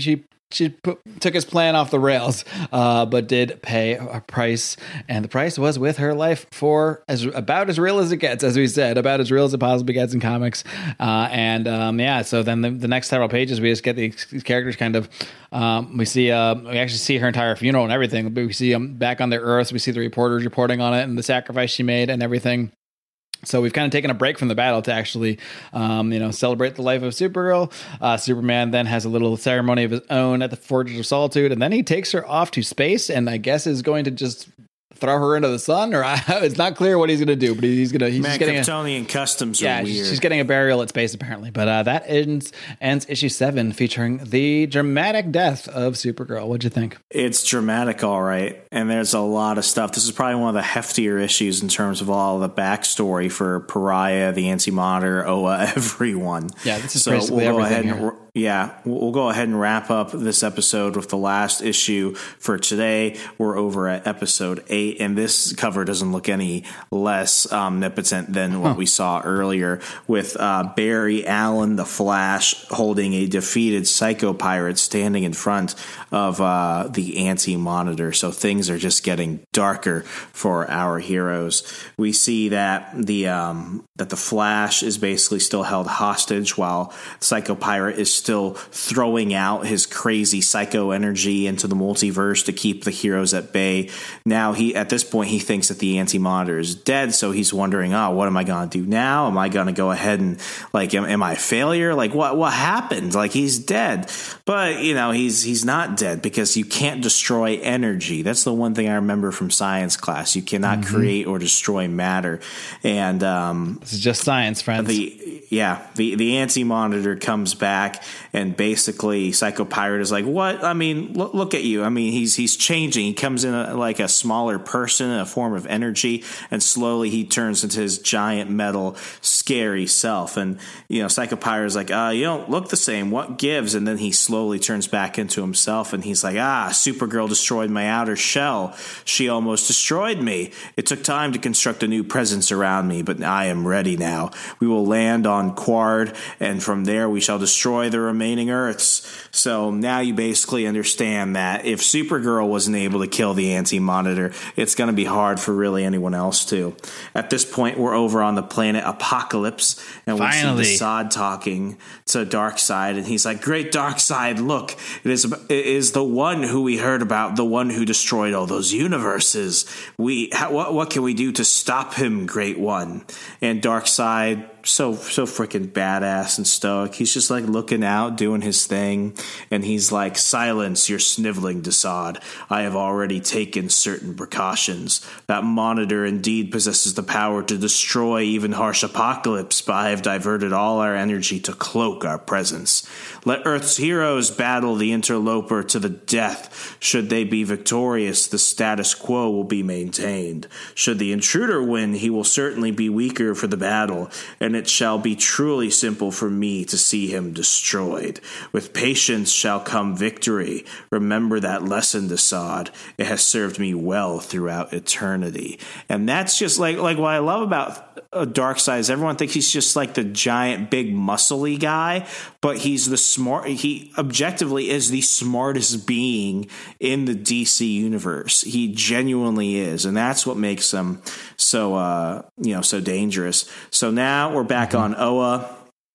she put, took his plan off the rails, uh, but did pay a price, and the price was with her life for as about as real as it gets, as we said, about as real as it possibly gets in comics. Uh, and um, yeah, so then the, the next several pages, we just get these characters kind of. Um, we see, uh, we actually see her entire funeral and everything. But we see them back on the Earth. We see the reporters reporting on it and the sacrifice she made and everything. So we've kind of taken a break from the battle to actually, um, you know, celebrate the life of Supergirl. Uh, Superman then has a little ceremony of his own at the Fortress of Solitude, and then he takes her off to space, and I guess is going to just throw her into the sun, or I, it's not clear what he's going to do, but he's going to, he's Man, just getting Kryptonian a, customs yeah, are weird. She's getting a burial at space apparently, but uh, that ends, ends issue seven featuring the dramatic death of Supergirl. What'd you think? It's dramatic, all right. And there's a lot of stuff. This is probably one of the heftier issues in terms of all the backstory for Pariah, the Anti-Monitor, Oa, everyone. Yeah, this is so basically we'll go everything ahead here. and, yeah, we'll go ahead and wrap up this episode with the last issue for today. We're over at episode eight, and this cover doesn't look any less omnipotent than what huh. we saw earlier with uh, Barry Allen, the Flash, holding a defeated Psycho Pirate standing in front of uh, the Anti-Monitor. So things are just getting darker for our heroes. We see that the um, that the Flash is basically still held hostage while Psycho Pirate is still throwing out his crazy psycho energy into the multiverse to keep the heroes at bay. Now he, at this point, he thinks that the Anti-Monitor is dead, so he's wondering, oh, what am I going to do now? Am I going to go ahead and, like, am, am I a failure? Like, what what happened? Like, he's dead. But, you know, he's he's not dead because you can't destroy energy. That's the one thing I remember from science class. You cannot mm-hmm. create or destroy matter. And um, this is just science, friends. The yeah, the the Anti-Monitor comes back, and basically Psycho Pirate is like, what? I mean, look, look at you. I mean, he's he's changing. He comes in a, like a smaller person, a form of energy, and slowly he turns into his giant metal, scary self. And, you know, Psycho Pirate is like, uh, you don't look the same. What gives? And then he slowly turns back into himself, and he's like, ah, Supergirl destroyed my outer shell. She almost destroyed me. It took time to construct a new presence around me, but I am ready now. We will land on Quard, and from there we shall destroy the remaining Earths. So now you basically understand that if Supergirl wasn't able to kill the Anti-Monitor, it's going to be hard for really anyone else to. At this point, we're over on the planet Apocalypse, and Finally. we see Desaad talking to Darkseid, and he's like, great Darkseid, look, it is, it is the one who we heard about, the one who destroyed all those universes. We, how, what, what can we do to stop him, Great One? And Darkseid, so so freaking badass and stoic. He's just like looking out, doing his thing, and he's like, silence your sniveling, Desaad. I have already taken certain precautions. That Monitor indeed possesses the power to destroy even harsh Apocalypse, but I have diverted all our energy to cloak our presence. Let Earth's heroes battle the interloper to the death. Should they be victorious, the status quo will be maintained. Should the intruder win, he will certainly be weaker for the battle, and it shall be truly simple for me to see him destroyed. With patience shall come victory. Remember that lesson, Desaad. It has served me well throughout eternity. And that's just like like what I love about uh, Darkseid is everyone thinks he's just like the giant, big, muscly guy, but he's the smart. He objectively is the smartest being in the D C universe. He genuinely is, and that's what makes him so uh, you know so dangerous. So now we're back on Oa.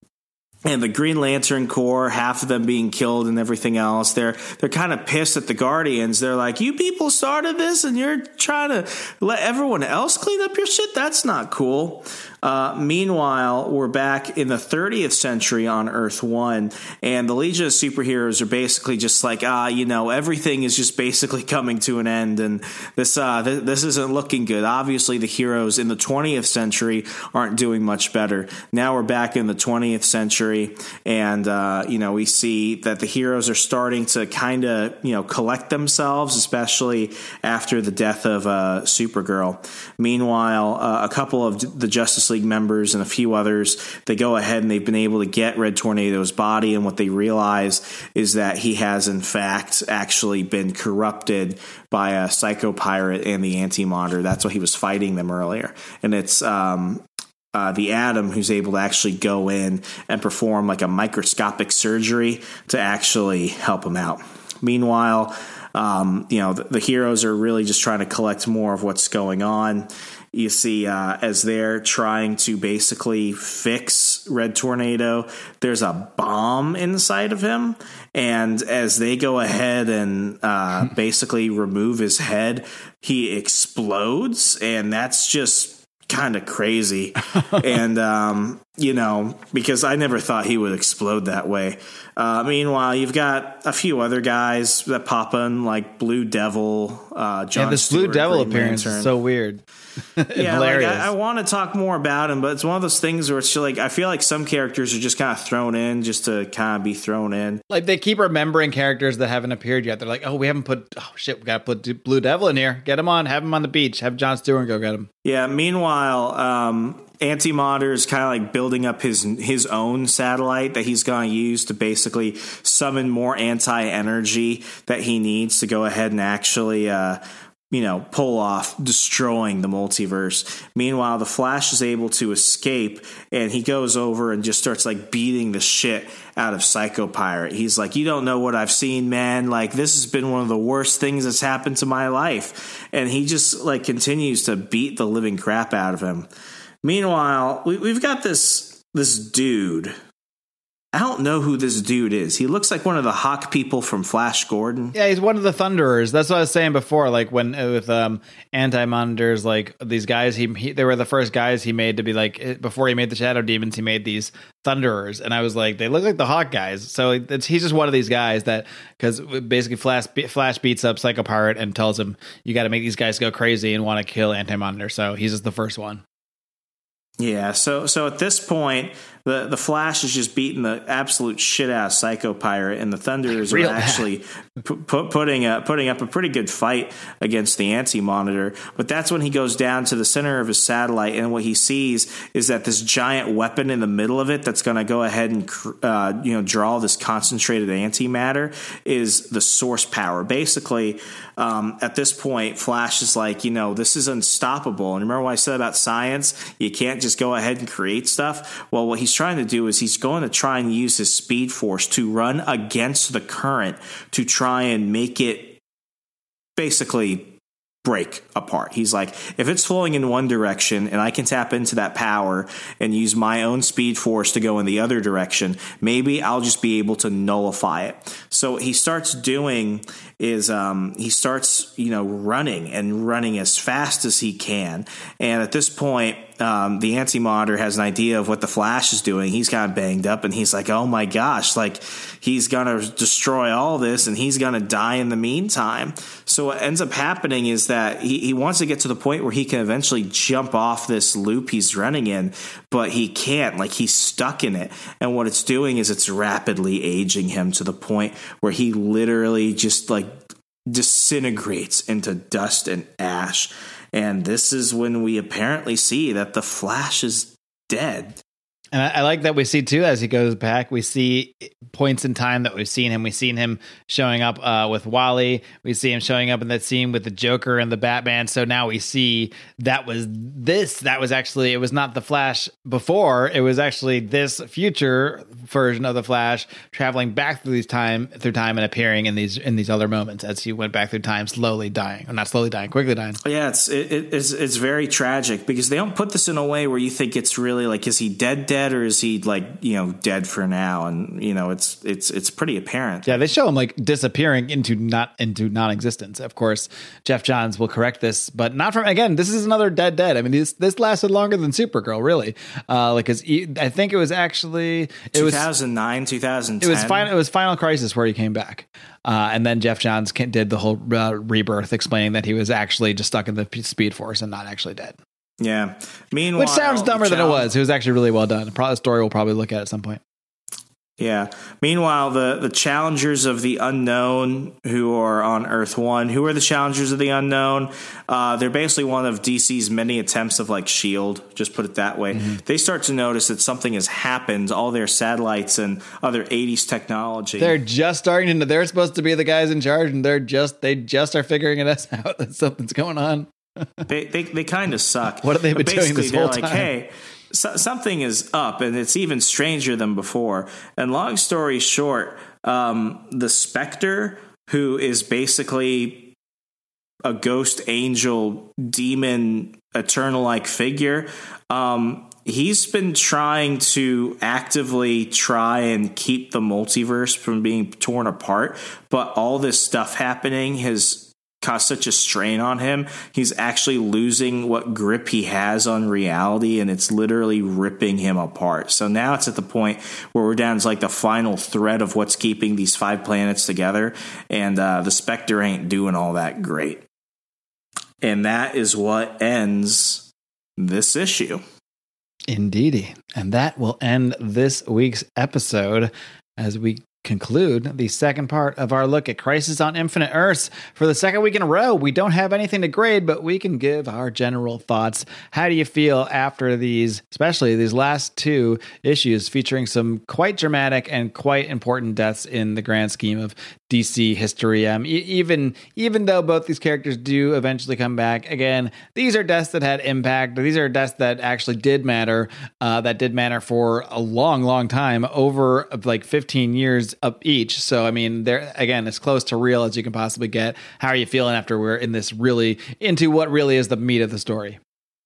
And the Green Lantern Corps, half of them being killed and everything else, they're they're kind of pissed at the Guardians. They're like, you people started this and you're trying to let everyone else clean up your shit? That's not cool. Uh, meanwhile, we're back in the thirtieth century on Earth One, and the Legion of Superheroes are basically just like, ah, you know, everything is just basically coming to an end, and this uh, th- this isn't looking good. Obviously, the heroes in the twentieth century aren't doing much better. Now we're back in the twentieth century, and uh, you know, we see that the heroes are starting to kind of, you know, collect themselves, especially after the death of uh, Supergirl. Meanwhile, uh, a couple of the Justice League members and a few others, they go ahead and they've been able to get Red Tornado's body, and what they realize is that he has in fact actually been corrupted by a Psycho Pirate and the Anti-Monitor. That's why he was fighting them earlier, and it's um Uh, the Atom who's able to actually go in and perform like a microscopic surgery to actually help him out. Meanwhile, um, you know, the, the heroes are really just trying to collect more of what's going on. You see, uh, as they're trying to basically fix Red Tornado, there's a bomb inside of him. And as they go ahead and uh, basically remove his head, he explodes. And that's just kind of crazy. and, um, you know, because I never thought he would explode that way. Uh, meanwhile, you've got a few other guys that pop in, like Blue Devil, uh, John Yeah, this Stewart, Blue Devil Green appearance Lantern. is so weird. Yeah, Hilarious. like I, I want to talk more about him, but it's one of those things where it's just like I feel like some characters are just kind of thrown in just to kind of be thrown in. Like they keep remembering characters that haven't appeared yet. They're like, oh, we haven't put, oh shit, we got to put Blue Devil in here. Get him on, have him on the beach, have John Stewart go get him. Yeah. Meanwhile, um, Antimatter is kind of like building up his his own satellite that he's going to use to basically summon more anti-energy that he needs to go ahead and actually, uh, you know, pull off destroying the multiverse. Meanwhile, the Flash is able to escape, and he goes over and just starts like beating the shit out of Psycho Pirate. He's like, you don't know what I've seen, man. Like, this has been one of the worst things that's happened to my life. And he just like continues to beat the living crap out of him. Meanwhile, we, we've got this this dude. I don't know who this dude is. He looks like one of the Hawk people from Flash Gordon. Yeah, he's one of the Thunderers. That's what I was saying before. Like when with um, Anti-Monitors, like these guys, he, he they were the first guys he made to be like before he made the Shadow Demons. He made these Thunderers, and I was like, they look like the Hawk guys. So it's, he's just one of these guys that because basically Flash Flash beats up Psycho Pirate and tells him you got to make these guys go crazy and want to kill Anti-Monitor. So he's just the first one. Yeah, so so at this point, the, the Flash is just beating the absolute shit out of Psycho Pirate, and the Thunderers are actually pu- pu- putting a, putting up a pretty good fight against the Anti-Monitor. But that's when he goes down to the center of his satellite, and what he sees is that this giant weapon in the middle of it that's going to go ahead and uh, you know draw this concentrated antimatter is the source power. Basically, um, at this point, Flash is like, you know, this is unstoppable. And remember what I said about science? You can't just go ahead and create stuff. Well, what he's trying to do is he's going to try and use his speed force to run against the current to try and make it basically break apart. He's like, if it's flowing in one direction and I can tap into that power and use my own speed force to go in the other direction, maybe I'll just be able to nullify it. So what he starts doing is um, he starts, you know, running and running as fast as he can. And at this point, um, the Anti-Monitor has an idea of what the Flash is doing. He's kind of banged up, and he's like, oh my gosh, like he's going to destroy all this and he's going to die in the meantime. So what ends up happening is that he, he wants to get to the point where he can eventually jump off this loop he's running in, but he can't. Like, he's stuck in it. And what it's doing is it's rapidly aging him to the point where he literally just like disintegrates into dust and ash. And this is when we apparently see that the Flash is dead. And I, I like that we see, too, as he goes back, we see points in time that we've seen him. We've seen him showing up uh, with Wally. We see him showing up in that scene with the Joker and the Batman. So now we see that was this. That was actually, it was not the Flash before. It was actually this future version of the Flash traveling back through these time, through time and appearing in these in these other moments as he went back through time, slowly dying. Or not slowly dying, quickly dying. Yeah, it's, it, it's, it's very tragic because they don't put this in a way where you think it's really like, is he dead, dead? Or is he like, you know, dead for now? And, you know, it's it's it's pretty apparent. Yeah, they show him like disappearing into not into non-existence. Of course, Jeff Johns will correct this, but not from, again, this is another dead dead. I mean, this this lasted longer than Supergirl, really. Uh, like, cause he, I think it was actually it was two thousand nine, two thousand ten. It was final. It was Final Crisis where he came back, uh, and then Jeff Johns did the whole uh, rebirth, explaining that he was actually just stuck in the Speed Force and not actually dead. Yeah. Meanwhile, which sounds dumber than it was. It was actually really well done. The story we'll probably look at at some point. Yeah. Meanwhile, the, the challengers of the unknown who are on Earth One, who are the challengers of the unknown? Uh, they're basically one of D C's many attempts of like S H I E L D, just put it that way. Mm-hmm. They start to notice that something has happened. All their satellites and other eighties technology. They're just starting to, they're supposed to be the guys in charge, and they're just, they just are figuring it out that something's going on. they they, they kind of suck. What have they been doing this whole they're like, time? Hey, so, something is up, and it's even stranger than before. And long story short, um, the Spectre who is basically a ghost angel demon eternal-like figure. Um, he's been trying to actively try and keep the multiverse from being torn apart, but all this stuff happening has caused such a strain on him. He's actually losing what grip he has on reality, and it's literally ripping him apart. So now it's at the point where we're down to like the final thread of what's keeping these five planets together, and uh, the Spectre ain't doing all that great. And that is what ends this issue. Indeedy. And that will end this week's episode as we conclude the second part of our look at Crisis on Infinite Earths. For the second week in a row, we don't have anything to grade, but we can give our general thoughts. How do you feel after these, especially these last two issues featuring some quite dramatic and quite important deaths in the grand scheme of D C history? Um, e- even even though both these characters do eventually come back, again, these are deaths that had impact. These are deaths that actually did matter, uh, that did matter for a long, long time, over like fifteen years up each. So, I mean, they're, again, as close to real as you can possibly get. How are you feeling after we're in this really, into what really is the meat of the story?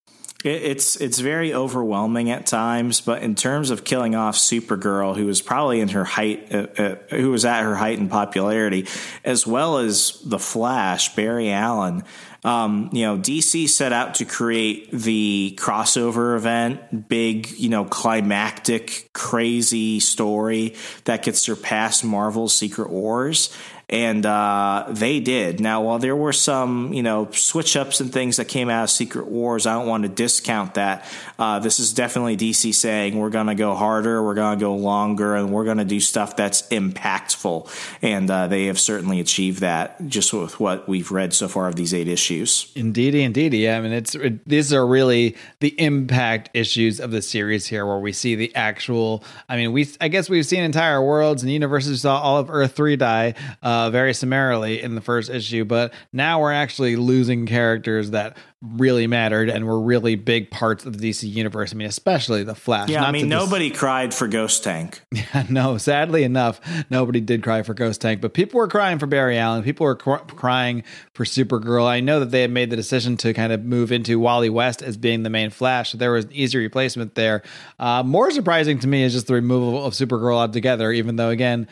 It's it's very overwhelming at times, but in terms of killing off Supergirl, who was probably in her height, uh, uh, who was at her height in popularity, as well as the Flash, Barry Allen. Um, you know, D C set out to create the crossover event, big, you know, climactic, crazy story that could surpass Marvel's Secret Wars. And uh, they did. Now, while there were some, you know, switch ups and things that came out of Secret Wars, I don't want to discount that. Uh, this is definitely D C saying we're going to go harder, we're going to go longer, and we're going to do stuff that's impactful. And uh, they have certainly achieved that just with what we've read so far of these eight issues. Indeedy, indeedy. Yeah, I mean, it's it, these are really the impact issues of the series here, where we see the actual. I mean, we I guess we've seen entire worlds and universes. We saw all of Earth three die. Uh, Uh, very summarily in the first issue, but now we're actually losing characters that really mattered and were really big parts of the D C universe. I mean, especially the Flash. Yeah, Not I mean, just... nobody cried for Ghost Tank. Yeah, no, sadly enough, nobody did cry for Ghost Tank, but people were crying for Barry Allen. People were cr- crying for Supergirl. I know that they had made the decision to kind of move into Wally West as being the main Flash, so there was an easy replacement there. Uh, more surprising to me is just the removal of Supergirl altogether, even though, again,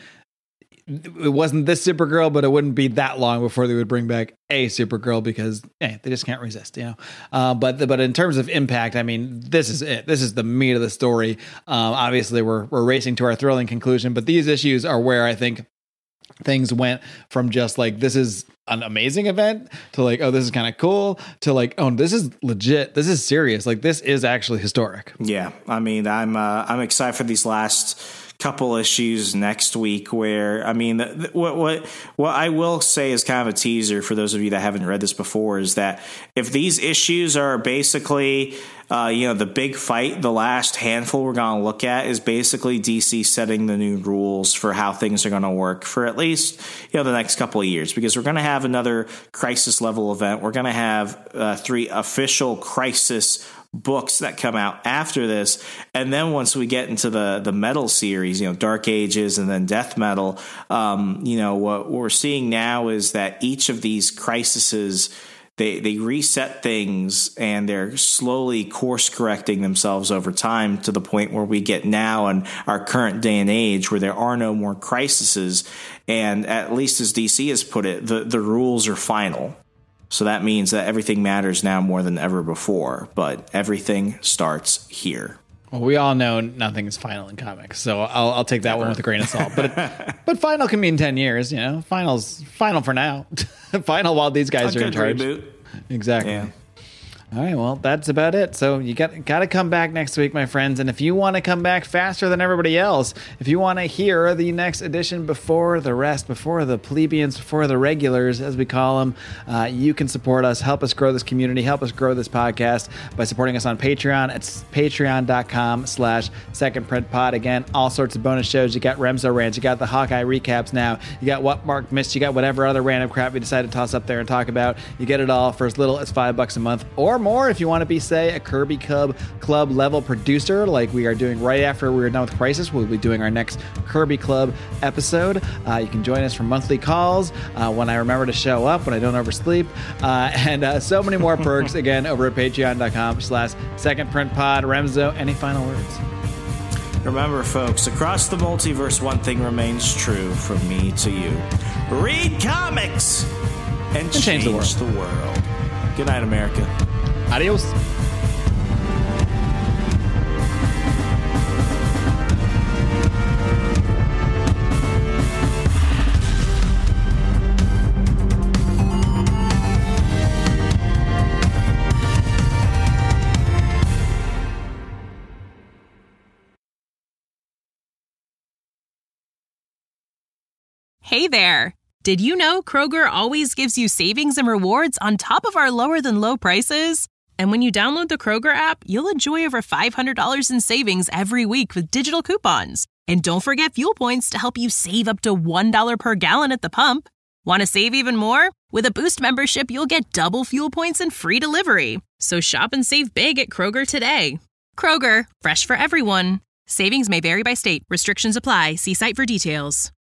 it wasn't this Supergirl, but it wouldn't be that long before they would bring back a Supergirl because hey, they just can't resist, you know. Uh, but but in terms of impact, I mean, this is it. This is the meat of the story. Um, obviously, we're we're racing to our thrilling conclusion, but these issues are where I think things went from just like this is an amazing event to like, oh, this is kind of cool to like, oh, this is legit. This is serious. Like this is actually historic. Yeah, I mean, I'm uh, I'm excited for these last couple issues next week where, I mean, the, the, what, what, what I will say is kind of a teaser for those of you that haven't read this before is that if these issues are basically, uh, you know, the big fight, the last handful we're going to look at is basically D C setting the new rules for how things are going to work for at least, you know, the next couple of years, because we're going to have another crisis level event. We're going to have uh, three official crisis books that come out after this, and then once we get into the the metal series, you know, Dark Ages and then Death Metal, um, you know, what we're seeing now is that each of these crises, they they reset things and they're slowly course correcting themselves over time to the point where we get now in our current day and age where there are no more crises, and at least as D C has put it, the the rules are final. So that means that everything matters now more than ever before, but everything starts here. Well, we all know nothing is final in comics, so I'll, I'll take that Never. one with a grain of salt. But it, but final can mean ten years, you know. Final's final for now. Final while these guys a are in charge. Reboot. Exactly. Yeah. All right, well, that's about it. So you got got to come back next week, my friends. And if you want to come back faster than everybody else, if you want to hear the next edition before the rest, before the plebeians, before the regulars, as we call them, uh, you can support us, help us grow this community, help us grow this podcast by supporting us on Patreon. It's patreon.com slash second print pod. Again, all sorts of bonus shows. You got Remzo Rants, you got the Hawkeye recaps now, you got What Mark Missed, you got whatever other random crap we decide to toss up there and talk about. You get it all for as little as five bucks a month or or more if you want to be, say, a Kirby Cub Club level producer like we are doing right after we're done with Crisis. We'll be doing our next Kirby Club episode. Uh, you can join us for monthly calls uh, when I remember to show up, when I don't oversleep, uh, and uh, so many more perks, again, over at patreon.com slash second print pod. Remzo, any final words? Remember, folks, across the multiverse, one thing remains true from me to you. Read comics and, and change, change the, world. the world. Good night, America. Adios. Hey there! Did you know Kroger always gives you savings and rewards on top of our lower-than-low prices? And when you download the Kroger app, you'll enjoy over five hundred dollars in savings every week with digital coupons. And don't forget fuel points to help you save up to one dollar per gallon at the pump. Want to save even more? With a Boost membership, you'll get double fuel points and free delivery. So shop and save big at Kroger today. Kroger, fresh for everyone. Savings may vary by state. Restrictions apply. See site for details.